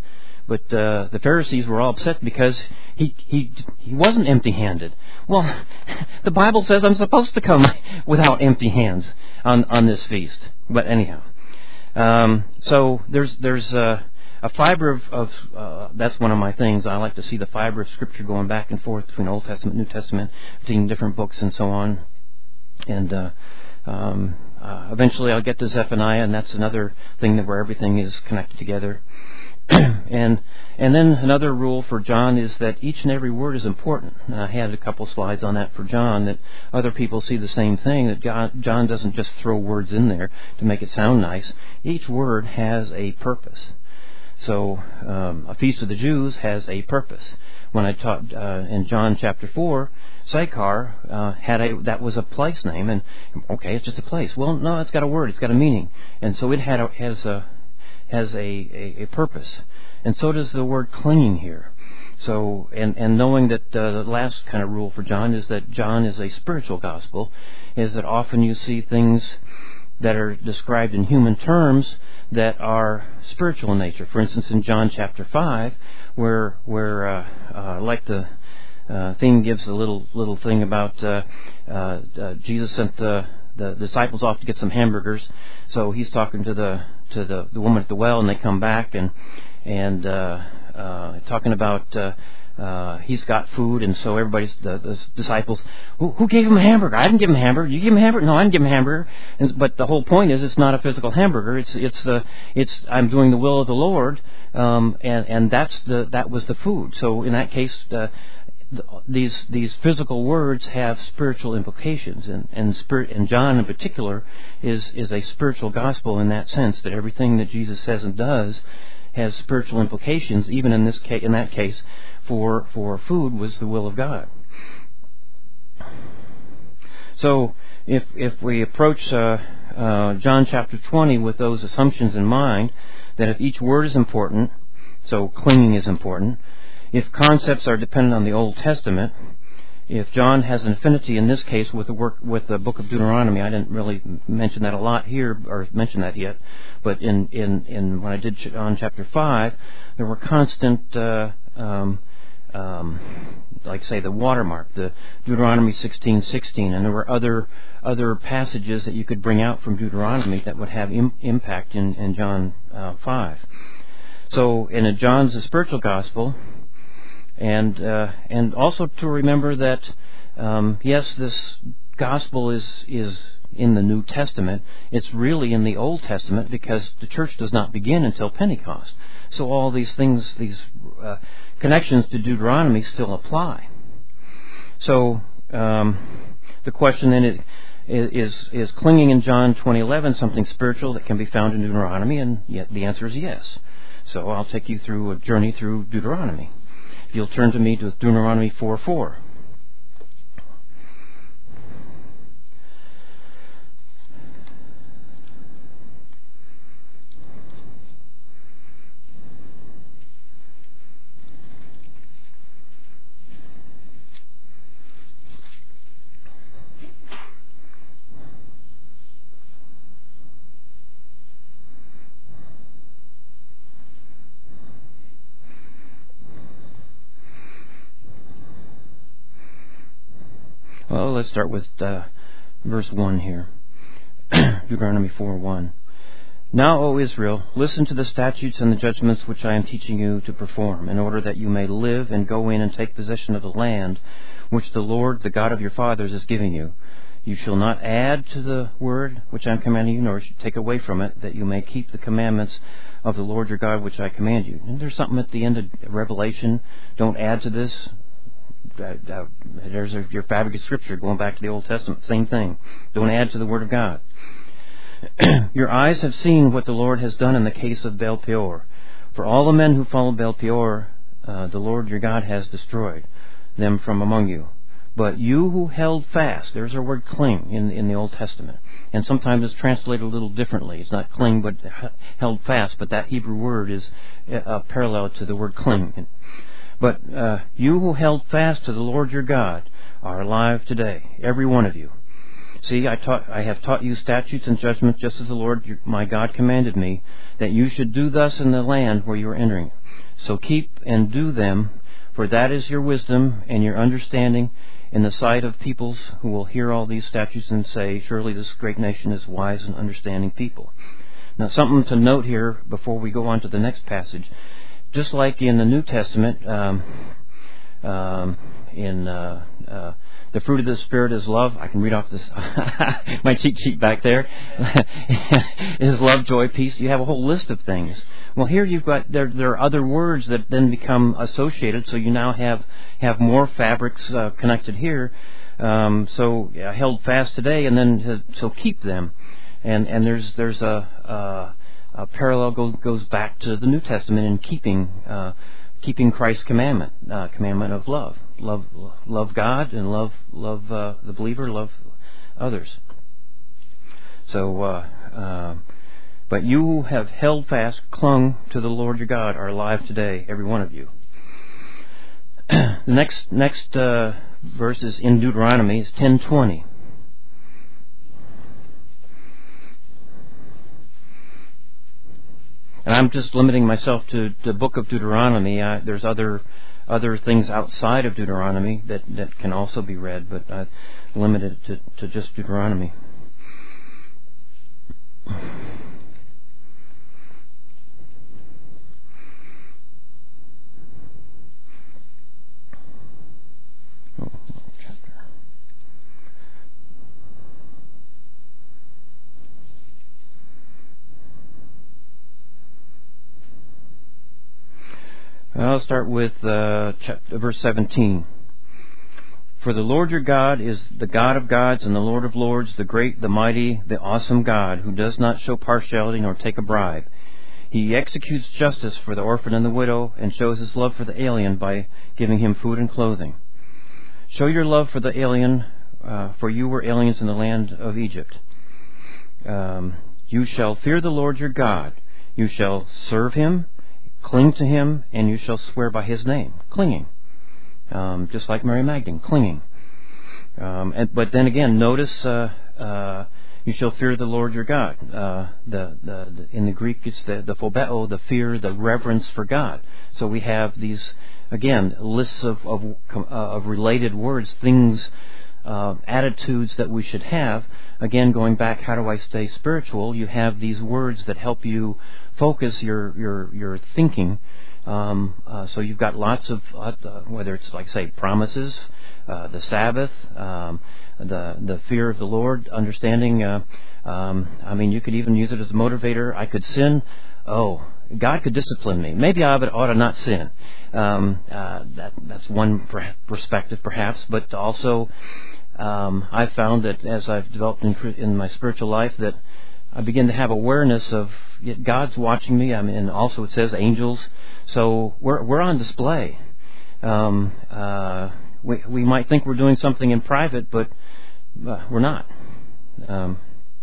but uh, the Pharisees were all upset because he he he wasn't empty-handed. Well, the Bible says I'm supposed to come without empty hands on on this feast. But anyhow, um, so there's there's uh, a fiber of, of uh, that's one of my things. I like to see the fiber of Scripture going back and forth between Old Testament, New Testament, between different books and so on. And uh, um, uh, eventually I'll get to Zephaniah, and that's another thing that where everything is connected together. and and then another rule for John is that each and every word is important. And I had a couple slides on that for John, that other people see the same thing, that God, John doesn't just throw words in there to make it sound nice. Each word has a purpose. So um, a Feast of the Jews has a purpose. When I taught uh, in John chapter four, Sychar uh, had a that was a place name, and okay, it's just a place. Well, no, it's got a word, it's got a meaning, and so it had a, has a has a, a, a purpose, and so does the word clinging here. So, and and knowing that uh, the last kind of rule for John is that John is a spiritual gospel, is that often you see things that are described in human terms that are spiritual in nature. For instance, in John chapter five, where where uh, uh, like the uh, theme gives a little little thing about uh, uh, uh, Jesus sent the the disciples off to get some hamburgers. So he's talking to the to the, the woman at the well, and they come back and and uh, uh, talking about. Uh, Uh, he's got food, and so everybody's the, the disciples. Who, who gave him a hamburger? I didn't give him a hamburger. You give him a hamburger? No, I didn't give him a hamburger. And, but the whole point is, it's not a physical hamburger. It's it's the it's I'm doing the will of the Lord, um, and and that's the that was the food. So in that case, uh, the, these these physical words have spiritual implications, and and spirit and John in particular is is a spiritual gospel in that sense, that everything that Jesus says and does has spiritual implications. Even in this case, in that case. For for food was the will of God. So if if we approach uh, uh, John chapter twenty with those assumptions in mind, that if each word is important, so clinging is important, if concepts are dependent on the Old Testament, if John has an affinity in this case with the work with the book of Deuteronomy, I didn't really mention that a lot here or mention that yet, but in in, in when I did John chapter five, there were constant. Uh, um, Um, like say the watermark, the Deuteronomy sixteen sixteen, and there were other other passages that you could bring out from Deuteronomy that would have im- impact in, in John uh, five. So, in a John's a spiritual gospel, and uh, and also to remember that um, yes, this gospel is is in the New Testament. It's really in the Old Testament because the church does not begin until Pentecost. So all these things, these uh, connections to Deuteronomy still apply. So um, the question then is, is, is clinging in John twenty eleven something spiritual that can be found in Deuteronomy? And yet the answer is yes. So I'll take you through a journey through Deuteronomy. If you'll turn to me to Deuteronomy four four. Well, let's start with uh, verse one here. Deuteronomy four one. Now, O Israel, listen to the statutes and the judgments which I am teaching you to perform, in order that you may live and go in and take possession of the land which the Lord, the God of your fathers, is giving you. You shall not add to the word which I am commanding you, nor take away from it, that you may keep the commandments of the Lord your God which I command you. And there's something at the end of Revelation. Don't add to this. Uh, uh, there's a, your fabric of Scripture going back to the Old Testament. Same thing. Don't add to the Word of God. Your eyes have seen what the Lord has done in the case of Baal Peor. For all the men who followed Baal Peor, uh, the Lord your God has destroyed them from among you. But you who held fast, there's our word cling in, in the Old Testament. And sometimes it's translated a little differently. It's not cling, but held fast. But that Hebrew word is uh, parallel to the word cling. But uh, you who held fast to the Lord your God are alive today, every one of you. See, I taught, I have taught you statutes and judgments, just as the Lord your, my God commanded me, that you should do thus in the land where you are entering. So keep and do them, for that is your wisdom and your understanding in the sight of peoples who will hear all these statutes and say, surely this great nation is wise and understanding people. Now, something to note here before we go on to the next passage. Just like in the New Testament, um, um, in uh, uh, the fruit of the Spirit is love. I can read off this my cheat sheet back there. Is love, joy, peace. You have a whole list of things. Well, here you've got there. There are other words that then become associated. So you now have have more fabrics uh, connected here. Um, so yeah, held fast today, and then uh, so keep them. And and there's there's a, a, a parallel goes goes back to the New Testament in keeping uh, keeping Christ's commandment, uh, commandment of love, love love God and love love uh, the believer, love others. So, uh, uh, but you have held fast, clung to the Lord your God, are alive today, every one of you. The next next uh, verse is in Deuteronomy, is ten twenty. And I'm just limiting myself to the book of Deuteronomy. Uh, there's other other things outside of Deuteronomy that, that can also be read, but I limited it to, to just Deuteronomy. Oh, chapter. I'll start with uh, chapter, verse seventeen. For the Lord your God is the God of gods and the Lord of lords, the great, the mighty, the awesome God, who does not show partiality nor take a bribe. He executes justice for the orphan and the widow, and shows his love for the alien by giving him food and clothing. Show your love for the alien, uh, for you were aliens in the land of Egypt. Um, you shall fear the Lord your God. You shall serve him, cling to him, and you shall swear by his name. Clinging. Um, just like Mary Magdalene, clinging. Um, and, but then again, notice uh, uh, you shall fear the Lord your God. Uh, the, the, the in the Greek, it's the, the phobeo, the fear, the reverence for God. So we have these, again, lists of of, uh, of related words, things, uh, attitudes that we should have. Again, going back, how do I stay spiritual? You have these words that help you focus your your your thinking. Um, uh, so you've got lots of uh, whether it's like say promises, uh, the Sabbath, um, the the fear of the Lord, understanding. Uh, um, I mean, you could even use it as a motivator. I could sin. Oh, God could discipline me. Maybe I ought to not sin. Um, uh, that that's one perspective, perhaps, but also. Um, I've found that as I've developed in, in my spiritual life that I begin to have awareness of God's watching me. I mean, and also it says angels. So we're we're on display. Um, uh, we we might think we're doing something in private, but uh, we're not. Um,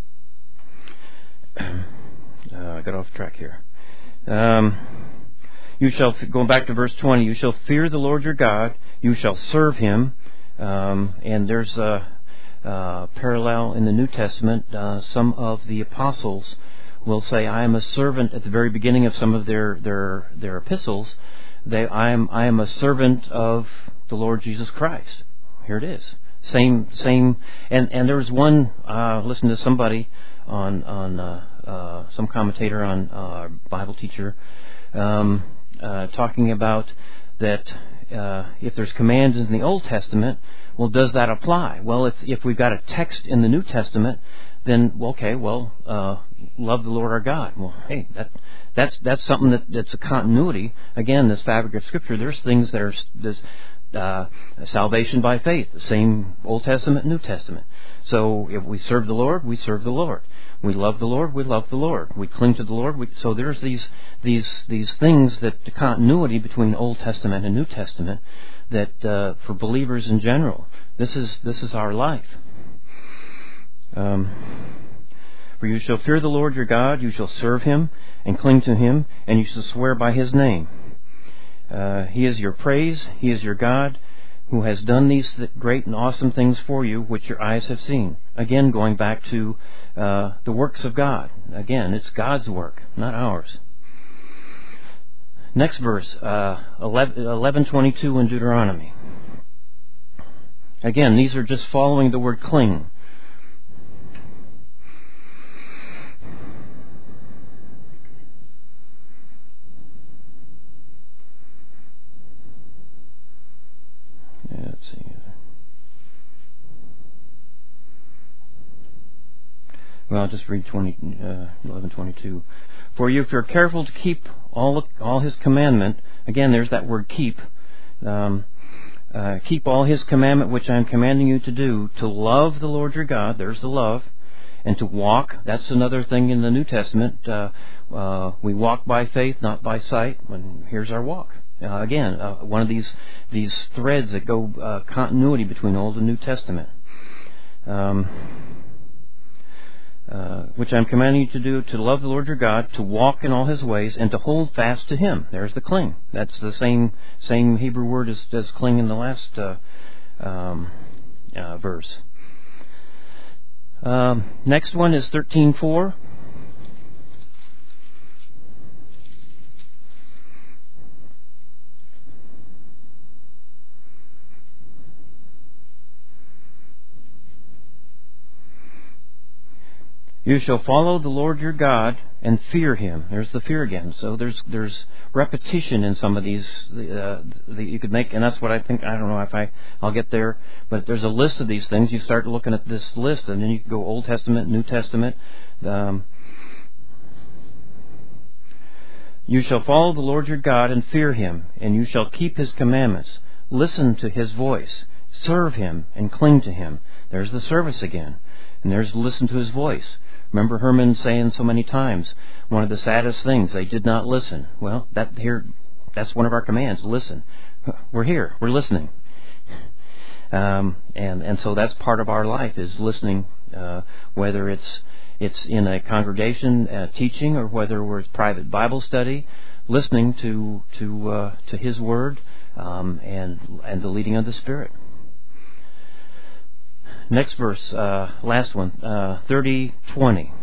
uh, I got off track here. Um, you shall going back to verse twenty. You shall fear the Lord your God. You shall serve him. Um, and there's a, a parallel in the New Testament. Uh, some of the apostles will say, "I am a servant." At the very beginning of some of their their, their epistles, they, "I am I am a servant of the Lord Jesus Christ." Here it is, same same. And and there was one. Uh, listen to somebody on on uh, uh, some commentator on uh, Bible teacher um, uh, talking about that. Uh, if there's commands in the Old Testament, well, does that apply? Well, if if we've got a text in the New Testament, then well, okay, well, uh, love the Lord our God. Well, hey, that that's that's something that, that's a continuity. Again, this fabric of Scripture. There's things that are there's uh, salvation by faith, the same Old Testament, New Testament. So if we serve the Lord, we serve the Lord. We love the Lord, we love the Lord. We cling to the Lord. We, so there's these these these things that the continuity between Old Testament and New Testament that uh, for believers in general, this is this is our life. Um, for you shall fear the Lord your God, you shall serve him and cling to him, and you shall swear by his name. Uh, he is your praise, he is your God, who has done these great and awesome things for you, which your eyes have seen. Again, going back to uh, the works of God. Again, it's God's work, not ours. Next verse, uh, eleven twenty-two in Deuteronomy. Again, these are just following the word cling. Yeah, let's see. Well, I'll just read twenty, uh, eleven twenty-two. For you, if you're careful to keep all all His commandment, again, there's that word keep. Um, uh, keep all His commandment, which I am commanding you to do, to love the Lord your God. There's the love, and to walk. That's another thing in the New Testament. Uh, uh, we walk by faith, not by sight. And here's our walk. Uh, again, uh, one of these these threads that go uh, continuity between Old and New Testament. Um, Uh, which I'm commanding you to do, to love the Lord your God, to walk in all His ways, and to hold fast to Him. There's the cling. That's the same same Hebrew word as, as cling in the last uh, um, uh, verse. Um, next one is thirteen four. You shall follow the Lord your God and fear Him. There's the fear again. So there's there's repetition in some of these uh, that you could make, and that's what I think. I don't know if I I'll get there, but there's a list of these things. You start looking at this list, and then you can go Old Testament, New Testament. Um, you shall follow the Lord your God and fear Him, and you shall keep His commandments. Listen to His voice, serve Him, and cling to Him. There's the service again, and there's listen to His voice. Remember Herman saying so many times, one of the saddest things, they did not listen. Well, that here, that's one of our commands, listen. We're here, we're listening. Um, and, and so that's part of our life, is listening, uh, whether it's it's in a congregation uh, teaching, or whether we're private Bible study, listening to to uh, to His Word, um, and and the leading of the Spirit. Next verse, uh, last one, uh, thirty twenty.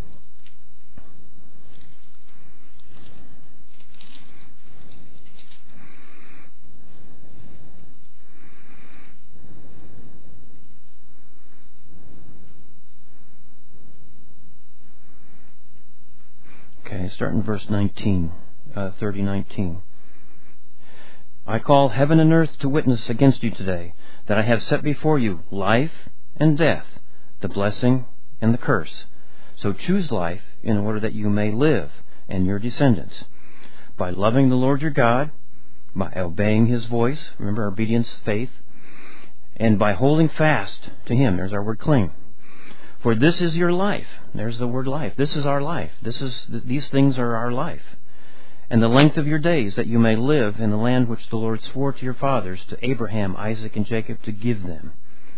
Okay, starting verse nineteen, uh, thirty nineteen. I call heaven and earth to witness against you today, that I have set before you life and death, the blessing and the curse. So choose life in order that you may live, and your descendants, by loving the Lord your God, by obeying His voice, remember obedience, faith, and by holding fast to Him. There's our word cling. For this is your life. There's the word life. This is our life. This is these things are our life. And the length of your days, that you may live in the land which the Lord swore to your fathers, to Abraham, Isaac, and Jacob, to give them.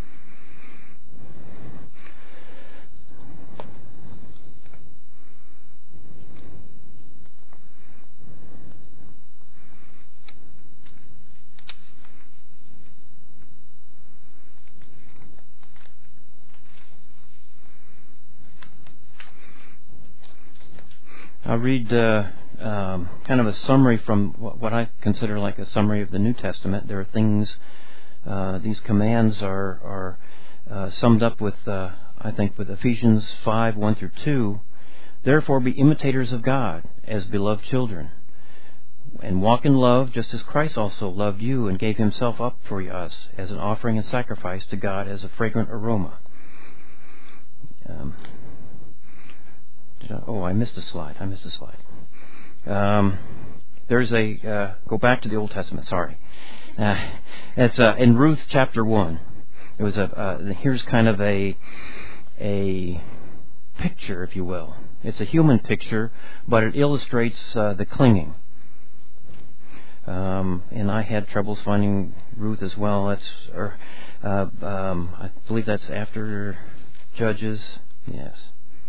I'll read uh, um, kind of a summary from what I consider like a summary of the New Testament. There are things, uh, these commands are, are uh, summed up with, uh, I think, with Ephesians five, one through two. Therefore be imitators of God as beloved children, and walk in love, just as Christ also loved you and gave Himself up for us as an offering and sacrifice to God as a fragrant aroma. Um, Oh, I missed a slide. I missed a slide. Um, there's a, uh, go back to the Old Testament, sorry. Uh, it's uh, in Ruth chapter one. It was a, uh, here's kind of a, a picture, if you will. It's a human picture, but it illustrates uh, the clinging. Um, and I had troubles finding Ruth as well. That's, or, uh, um, I believe that's after Judges. Yes.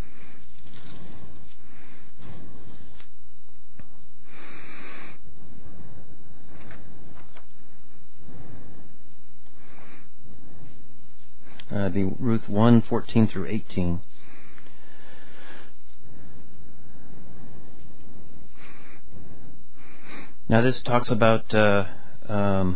Uh, the Ruth one, fourteen through eighteen. Now this talks about uh, um,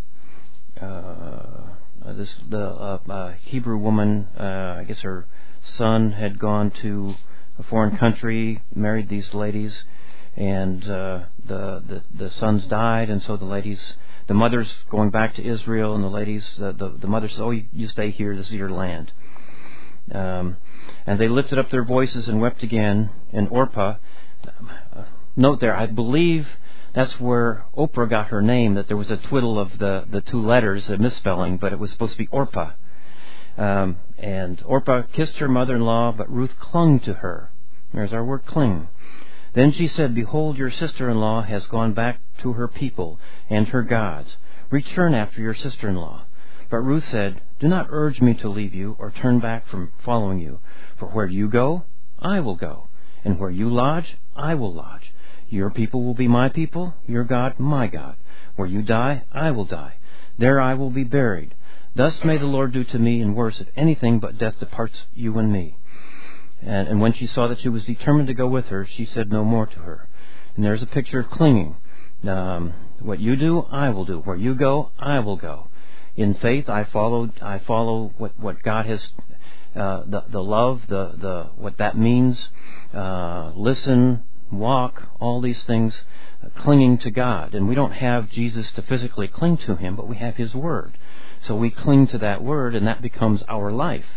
uh, this the uh, uh, Hebrew woman. Uh, I guess her son had gone to a foreign country, married these ladies, and uh, the, the the sons died, and so the ladies, the mother's going back to Israel, and the ladies, the the, the mother says, "Oh, you, you stay here. This is your land." Um, and they lifted up their voices and wept again. And Orpah, uh, note there, I believe that's where Oprah got her name, that there was a twiddle of the, the two letters, a misspelling, but it was supposed to be Orpah. Um, and Orpah kissed her mother-in-law, but Ruth clung to her. There's our word, cling. Then she said, "Behold, your sister-in-law has gone back to her people and her gods. Return after your sister-in-law." But Ruth said, "Do not urge me to leave you or turn back from following you. For where you go, I will go. And where you lodge, I will lodge. Your people will be my people, your God my God. Where you die, I will die. There I will be buried. Thus may the Lord do to me, and worse, if anything but death departs you and me." And, and when she saw that she was determined to go with her, she said no more to her. And there's a picture of clinging. Um, what you do, I will do. Where you go, I will go. In faith, I follow. I follow what, what God has, uh, the the love, the the what that means. Uh, listen, walk, all these things, uh, clinging to God. And we don't have Jesus to physically cling to Him, but we have His Word. So we cling to that Word, and that becomes our life.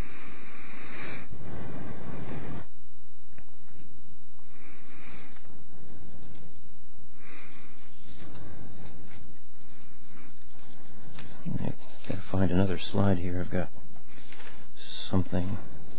I've got to find another slide here. I've got something.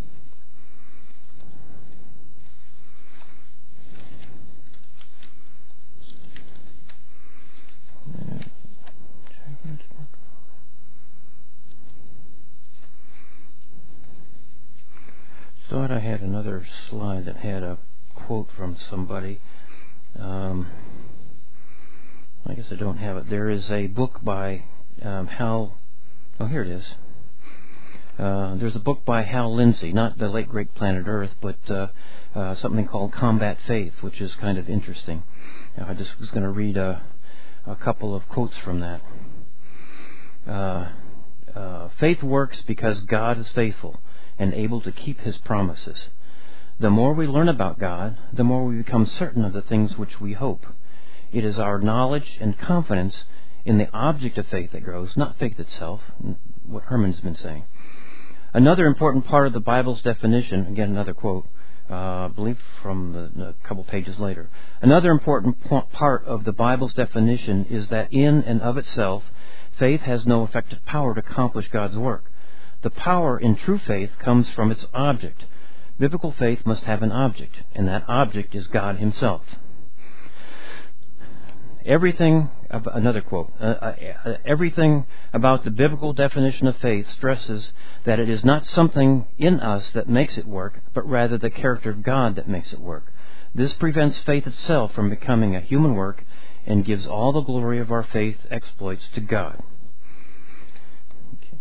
Thought I had another slide that had a quote from somebody. Um, I guess I don't have it. There is a book by Um, Hal, oh here it is. Uh, there's a book by Hal Lindsey, not the late great Planet Earth, but uh, uh, something called Combat Faith, which is kind of interesting. Uh, I just was going to read a, a couple of quotes from that. Uh, uh, faith works because God is faithful and able to keep His promises. The more we learn about God, the more we become certain of the things which we hope. It is our knowledge and confidence in the object of faith that grows, not faith itself, what Herman's been saying. Another important part of the Bible's definition, again another quote, uh, I believe from the, a couple pages later. Another important part of the Bible's definition is that in and of itself, faith has no effective power to accomplish God's work. The power in true faith comes from its object. Biblical faith must have an object, and that object is God Himself. Everything, another quote, uh, uh, everything about the biblical definition of faith stresses that it is not something in us that makes it work, but rather the character of God that makes it work. This prevents faith itself from becoming a human work and gives all the glory of our faith exploits to God. Okay.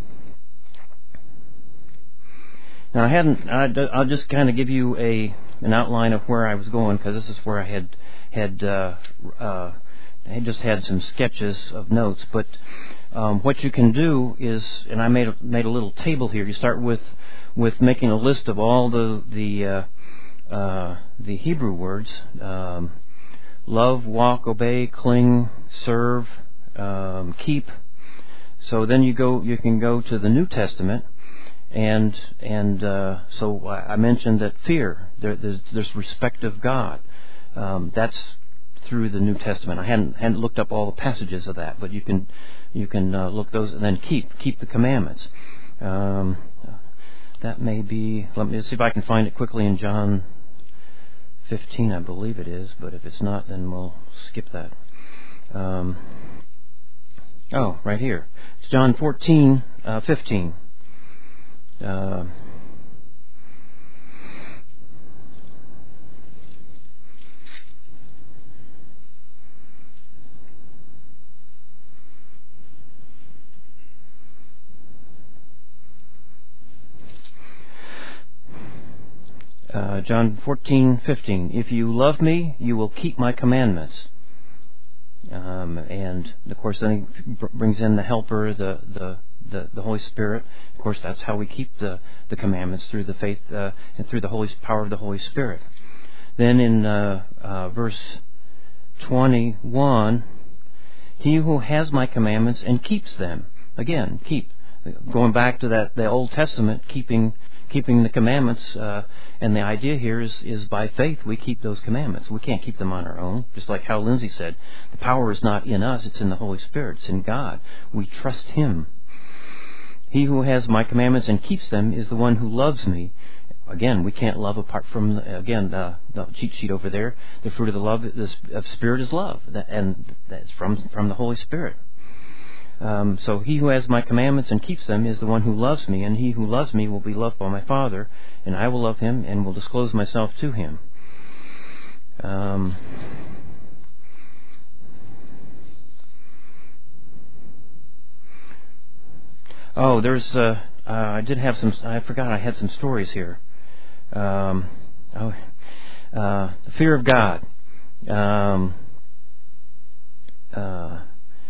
Now I hadn't, I'll just kind of give you a an outline of where I was going, because this is where I had had uh, uh, I just had some sketches of notes. But um, what you can do is, and I made a, made a little table here. You start with with making a list of all the the uh, uh, the Hebrew words: um, love, walk, obey, cling, serve, um, keep. So then you go. You can go to the New Testament. And and uh, so I mentioned that fear, there, there's, there's respect of God. Um, that's through the New Testament. I hadn't hadn't looked up all the passages of that, but you can you can uh, look those and then keep keep the commandments. Um, that may be. Let me see if I can find it quickly in John fifteen, I believe it is. But if it's not, then we'll skip that. Um, oh, right here. It's John fourteen, uh, fifteen. Uh, uh, John fourteen fifteen. If you love me, you will keep my commandments. Um, and of course, then He br- brings in the Helper, the the the, the Holy Spirit. Of course, that's how we keep the, the commandments, through the faith uh, and through the Holy power of the Holy Spirit. Then in uh, uh, verse twenty-one, he who has my commandments and keeps them. Again, keep. Going back to that the Old Testament, keeping keeping the commandments, uh, and the idea here is, is by faith we keep those commandments. We can't keep them on our own. Just like how Lindsay said, the power is not in us, it's in the Holy Spirit, it's in God. We trust Him. He who has my commandments and keeps them is the one who loves me. Again, we can't love apart from, again, the, the cheat sheet over there. The fruit of the love the, of Spirit is love, and that's from from the Holy Spirit. Um, so he who has my commandments and keeps them is the one who loves me, and he who loves me will be loved by my Father, and I will love him and will disclose myself to him. Um, oh, there's. Uh, uh, I did have some. I forgot I had some stories here. Um, oh, uh, the fear of God. Um, uh,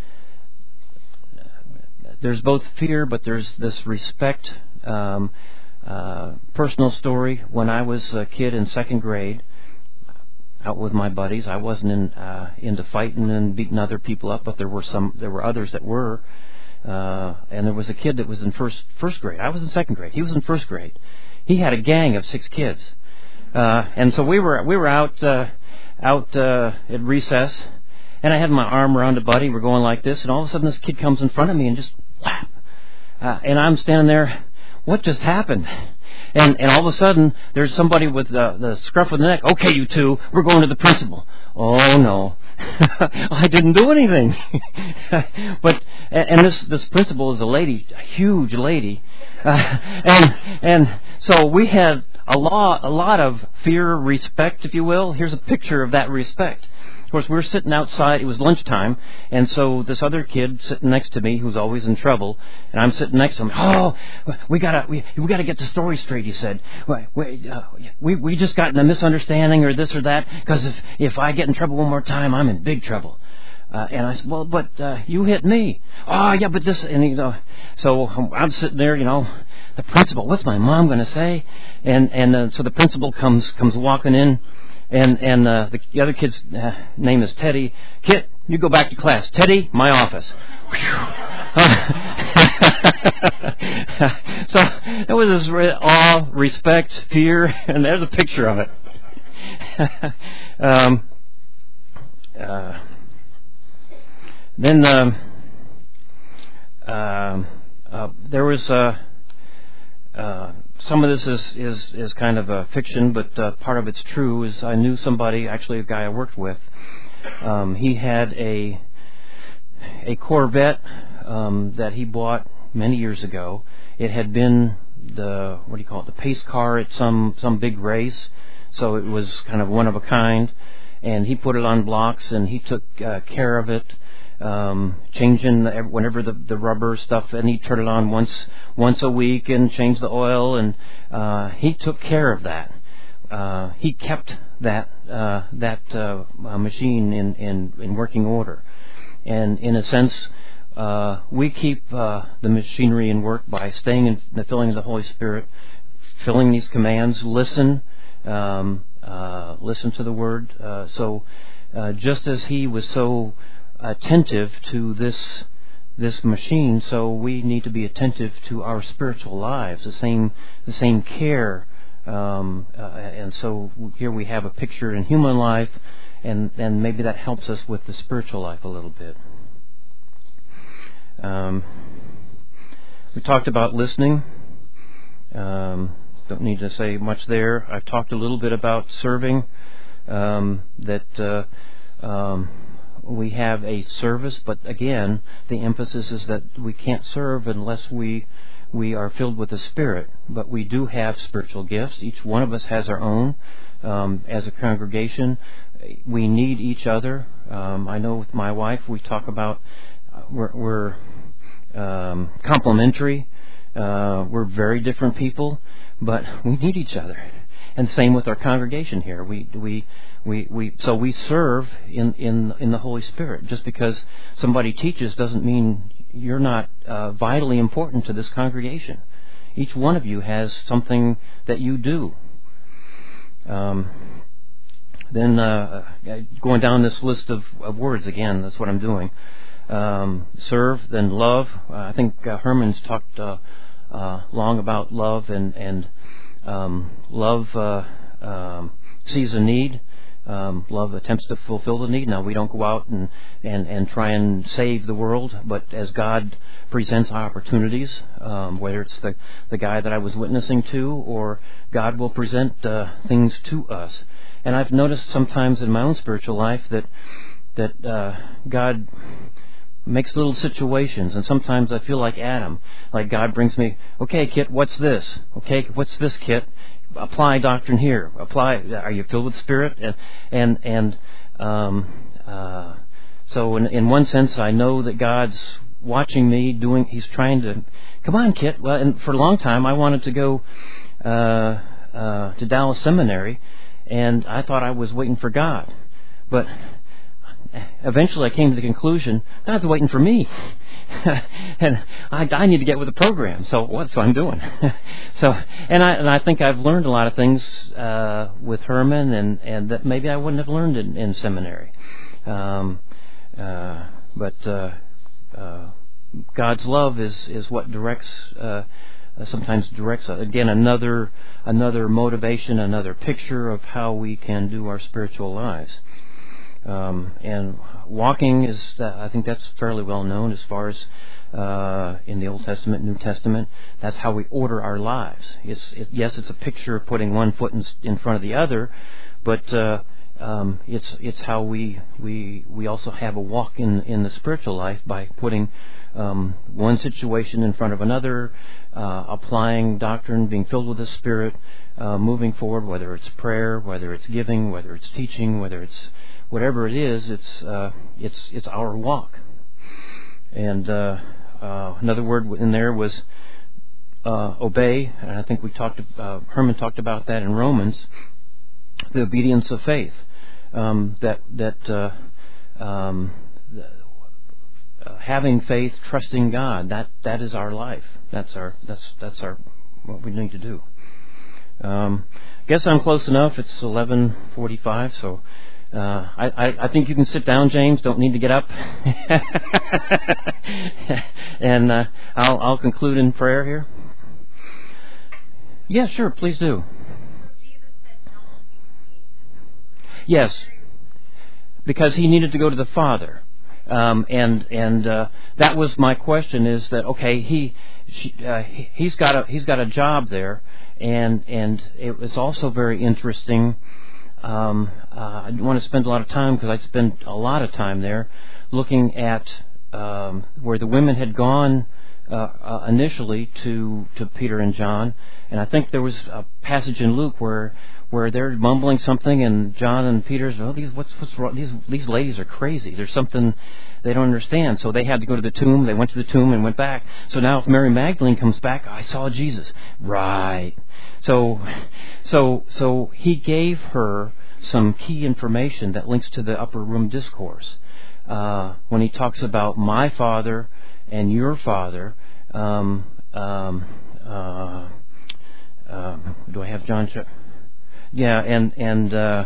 There's both fear, but there's this respect. Um, uh, personal story: when I was a kid in second grade, out with my buddies, I wasn't in, uh, into fighting and beating other people up, but there were some. There were others that were. Uh, and there was a kid that was in first first grade. I was in second grade. He was in first grade. He had a gang of six kids, uh, and so we were we were out uh, out uh, at recess, and I had my arm around a buddy. We're going like this, and all of a sudden this kid comes in front of me and just whap, uh, and I'm standing there. What just happened? And and all of a sudden there's somebody with the, the scruff of the neck. Okay, you two, we're going to the principal. Oh no. I didn't do anything. But and this this principal is a lady, a huge lady, uh, and and so we had a lot a lot of fear, respect, if you will. Here's a picture of that respect. Of course, we were sitting outside. It was lunchtime, and so this other kid sitting next to me, who's always in trouble, and I'm sitting next to him. Oh, we gotta we we gotta get the story straight. He said, we uh, we we just got in a misunderstanding or this or that, because if if I get in trouble one more time, I'm in big trouble. Uh, and I said, well, but uh, you hit me. Oh, yeah, but this, and you know, so I'm sitting there, you know, the principal. What's my mom going to say? And and uh, so the principal comes comes walking in. And and uh, the, the other kid's uh, name is Teddy. Kid, you go back to class. Teddy, my office. So it was this re- awe, respect, fear, and there's a picture of it. um, uh, then um, uh, uh, there was. Uh, Uh, some of this is, is, is kind of a fiction, but uh, part of it's true. Is I knew somebody, actually a guy I worked with. Um, he had a a Corvette um, that he bought many years ago. It had been the what do you call it, the pace car at some some big race, so it was kind of one of a kind. And he put it on blocks, and he took uh, care of it. Um, changing the, whenever the, the rubber stuff, and he'd turn it on once once a week and change the oil, and uh, he took care of that. Uh, he kept that uh, that uh, machine in, in, in working order, and in a sense, uh, we keep uh, the machinery in work by staying in the filling of the Holy Spirit, filling these commands, listen, um, uh, listen to the Word. Uh, so, uh, just as He was so attentive to this this machine, so we need to be attentive to our spiritual lives, the same the same care, um, uh, and so here we have a picture in human life, and and maybe that helps us with the spiritual life a little bit. Um, we talked about listening. Um, don't need to say much there. I've talked a little bit about serving. Um, that. Uh, um, We have a service, but again, the emphasis is that we can't serve unless we we are filled with the Spirit. But we do have spiritual gifts. Each one of us has our own. Um, as a congregation, we need each other. Um, I know with my wife, we talk about uh, we're, we're um, complementary. Uh, we're very different people, but we need each other. and same with our congregation here. We we we, we so we serve in, in in the Holy Spirit. Just because somebody teaches doesn't mean you're not uh, vitally important to this congregation. Each one of you has something that you do. Um, then uh, going down this list of, of words again, that's what I'm doing. Um, serve, then love. Uh, I think uh, Herman's talked uh, uh, long about love, and and um, love uh, um, sees a need. Um, love attempts to fulfill the need. Now, we don't go out and, and, and try and save the world, but as God presents opportunities, um, whether it's the, the guy that I was witnessing to, or God will present uh, things to us. And I've noticed sometimes in my own spiritual life that that uh, God makes little situations, and sometimes I feel like Adam, like God brings me, okay, Kit, what's this? Okay, what's this, Kit? Apply doctrine here. Apply. Are you filled with Spirit? And and and um, uh, so in in one sense, I know that God's watching me doing. He's trying to. Come on, Kit. Well, and for a long time, I wanted to go uh, uh, to Dallas Seminary, and I thought I was waiting for God, but eventually I came to the conclusion God's waiting for me, and I, I need to get with the program. So what? So I'm doing. so and I and I think I've learned a lot of things uh, with Herman, and, and that maybe I wouldn't have learned in, in seminary. Um, uh, but uh, uh, God's love is is what directs. Uh, sometimes directs us. Again, another another motivation, another picture of how we can do our spiritual lives. Um, and walking is, uh, I think that's fairly well known as far as uh, in the Old Testament, New Testament. That's how we order our lives. It's it, yes, it's a picture of putting one foot in, in front of the other, but uh, um, it's it's how we we we also have a walk in in the spiritual life by putting um, one situation in front of another, uh, applying doctrine, being filled with the Spirit, uh, moving forward. Whether it's prayer, whether it's giving, whether it's teaching, whether it's whatever it is, it's uh, it's it's our walk. And uh, uh, another word in there was uh, obey, and I think we talked. Uh, Herman talked about that in Romans, the obedience of faith. Um, that that uh, um, the, uh, having faith, trusting God. That that is our life. That's our that's that's our what we need to do. Um, I guess I'm close enough. It's eleven forty-five, so. Uh, I, I, I think you can sit down, James. Don't need to get up. and uh, I'll, I'll conclude in prayer here. Yeah, sure. Please do. Yes, because he needed to go to the Father, um, and and uh, that was my question. Is that okay? He she, uh, he's got a he's got a job there, and and it was also very interesting. Um, uh, I don't want to spend a lot of time because I spent a lot of time there looking at um, where the women had gone uh, uh, initially to, to Peter and John, and I think there was a passage in Luke where where they're mumbling something, and John and Peter's, oh, these what's what's wrong? These these ladies are crazy. There's something they don't understand. So they had to go to the tomb. They went to the tomb and went back. So now if Mary Magdalene comes back, I saw Jesus. Right. So, so, so he gave her some key information that links to the upper room discourse. Uh, when he talks about my Father and your Father, um, um, uh, uh, do I have John? Ch- yeah, and and uh,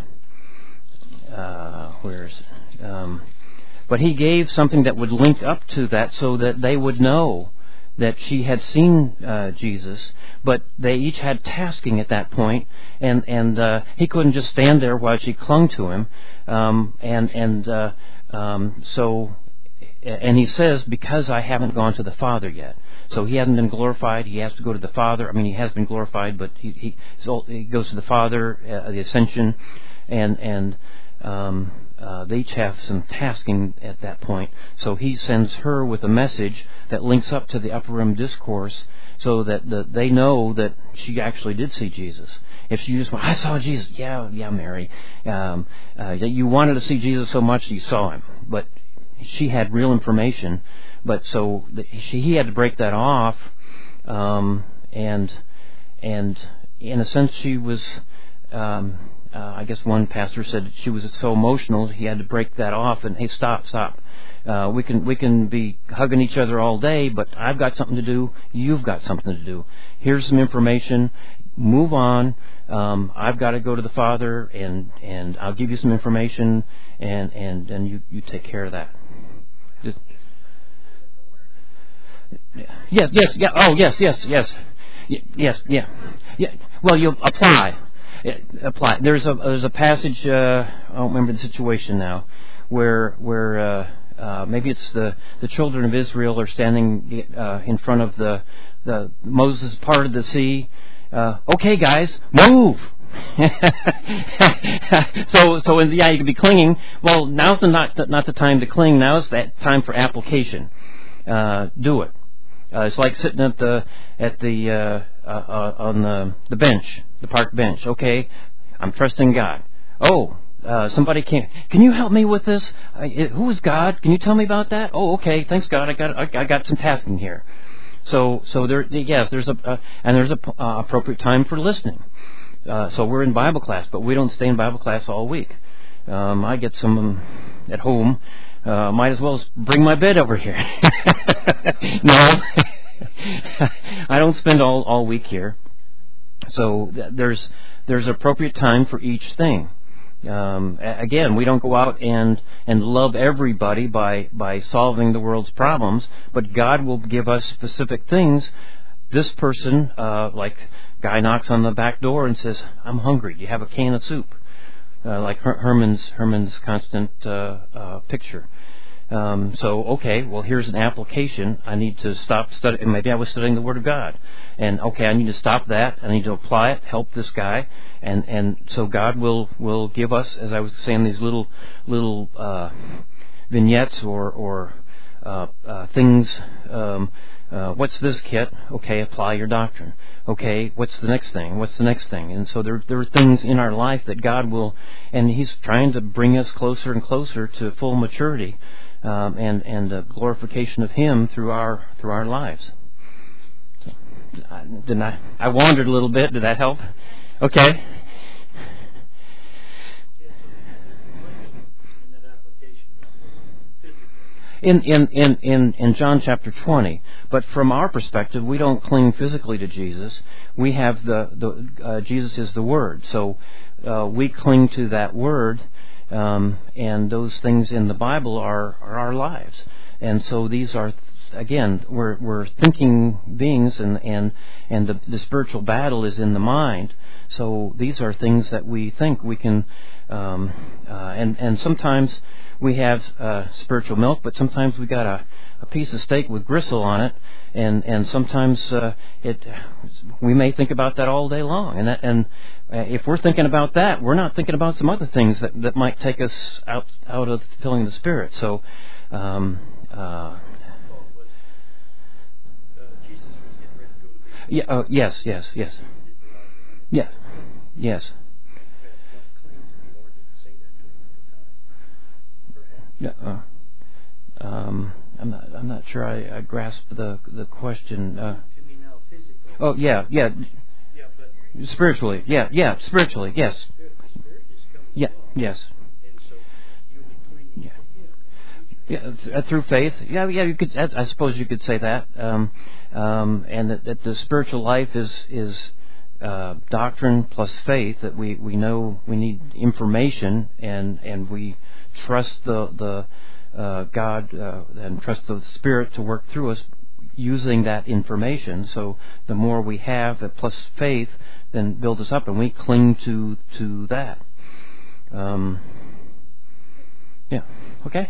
uh, where's? Um, but he gave something that would link up to that, so that they would know that she had seen uh, Jesus, but they each had tasking at that point, and and uh, he couldn't just stand there while she clung to him, um, and and uh, um, so, and he says, because I haven't gone to the Father yet, so he hasn't been glorified. He has to go to the Father. I mean, he has been glorified, but he he, so he goes to the Father, uh, the ascension, and and. Um, uh, they each have some tasking at that point. So he sends her with a message that links up to the upper room discourse, so that the, they know that she actually did see Jesus. If she just went, I saw Jesus. Yeah, yeah, Mary. Um, uh, you wanted to see Jesus so much you saw him. But she had real information. But so the, she, he had to break that off. Um, and and in a sense, she was... um, uh, I guess one pastor said she was so emotional he had to break that off and, hey, stop, stop. Uh, we can we can be hugging each other all day, but I've got something to do. You've got something to do. Here's some information. Move on. Um, I've got to go to the Father, and, and I'll give you some information, and, and, and you, you take care of that. Just, yes, yes, yeah. Oh, yes, yes, yes, y- yes, yeah, yeah. Well, you apply, yeah, apply. There's a there's a passage. Uh, I don't remember the situation now, where where. Uh, Uh, maybe it's the, the children of Israel are standing uh, in front of the the Moses part of the sea. Uh, okay, guys, move. so so in, yeah, you could be clinging. Well, now's the not not the time to cling. Now's that time for application. Uh, do it. Uh, it's like sitting at the at the uh, uh, uh, on the the bench, the park bench. Okay, I'm trusting God. Oh. Uh, somebody can can you help me with this? Uh, it, who is God? Can you tell me about that? Oh, okay. Thanks, God. I got I, I got some tasking here. So so there yes, there's a uh, and there's a uh, appropriate time for listening. Uh, so we're in Bible class, but we don't stay in Bible class all week. Um, I get some at home. Uh, might as well bring my bed over here. No, I don't spend all all week here. So th- there's there's appropriate time for each thing. Um, again, we don't go out and, and love everybody by, by solving the world's problems, but God will give us specific things. This person, uh, like, guy knocks on the back door and says, "I'm hungry. Do you have a can of soup?" Uh, like Her- Herman's Herman's constant uh, uh, picture. Um, so, okay, well, here's an application. I need to stop studying. Maybe I was studying the Word of God. And, okay, I need to stop that. I need to apply it, help this guy. And, and so God will, will give us, as I was saying, these little little uh, vignettes or, or uh, uh, things. Um, uh, what's this, Kit? Okay, apply your doctrine. Okay, what's the next thing? What's the next thing? And so there, there are things in our life that God will, and He's trying to bring us closer and closer to full maturity. Um, and and the glorification of Him through our through our lives. So, I, didn't I? I wandered a little bit. Did that help? Okay. In in in in in John chapter twenty, but from our perspective, we don't cling physically to Jesus. We have the the uh, Jesus is the Word, so uh, we cling to that Word. Um, and those things in the Bible are, are our lives. And so these are, again, we're, we're thinking beings, and, and, and the, the spiritual battle is in the mind. So these are things that we think we can, um, uh, and, and sometimes we have uh, spiritual milk, but sometimes we got a, a piece of steak with gristle on it, and and sometimes uh, it we may think about that all day long, and that, and uh, if we're thinking about that, we're not thinking about some other things that, that might take us out out of filling the Spirit. So, um, uh, yeah, uh, yes, yes, yes, yeah, yes. Yeah. Uh, um, I'm not. I'm not sure. I, I grasp the the question. Uh, oh yeah, yeah. Spiritually, yeah, yeah. Spiritually, yes. Yeah, yes. Yeah. Yeah, th- through faith. Yeah, yeah. You could. I suppose you could say that. Um, um, and that, that the spiritual life is is uh, doctrine plus faith. That we, we know we need information, and and we trust the the uh, God uh, and trust the Spirit to work through us using that information. So the more we have, that plus faith, then builds us up, and we cling to to that. Um, yeah. Okay.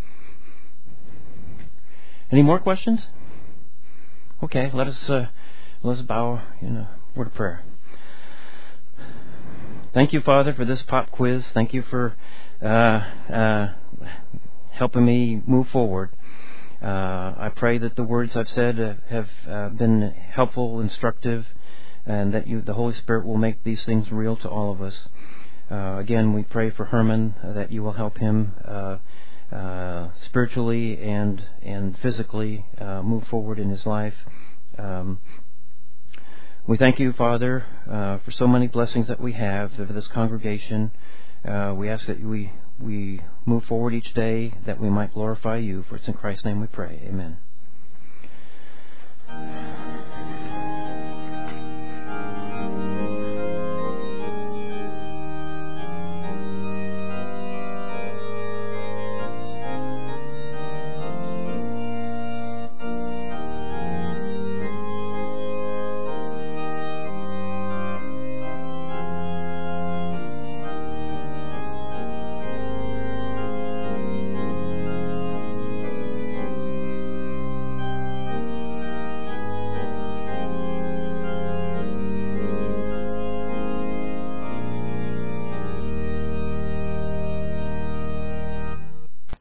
Any more questions? Okay. Let us uh, let us bow in a word of prayer. Thank you, Father, for this pop quiz. Thank you for uh, uh, helping me move forward. Uh, I pray that the words I've said uh, have uh, been helpful, instructive, and that you, the Holy Spirit, will make these things real to all of us. Uh, again, we pray for Herman, uh, that you will help him uh, uh, spiritually and and physically uh, move forward in his life. Um, We thank you, Father, uh, for so many blessings that we have for this congregation. Uh, we ask that we we move forward each day, that we might glorify you. For it's in Christ's name we pray. Amen.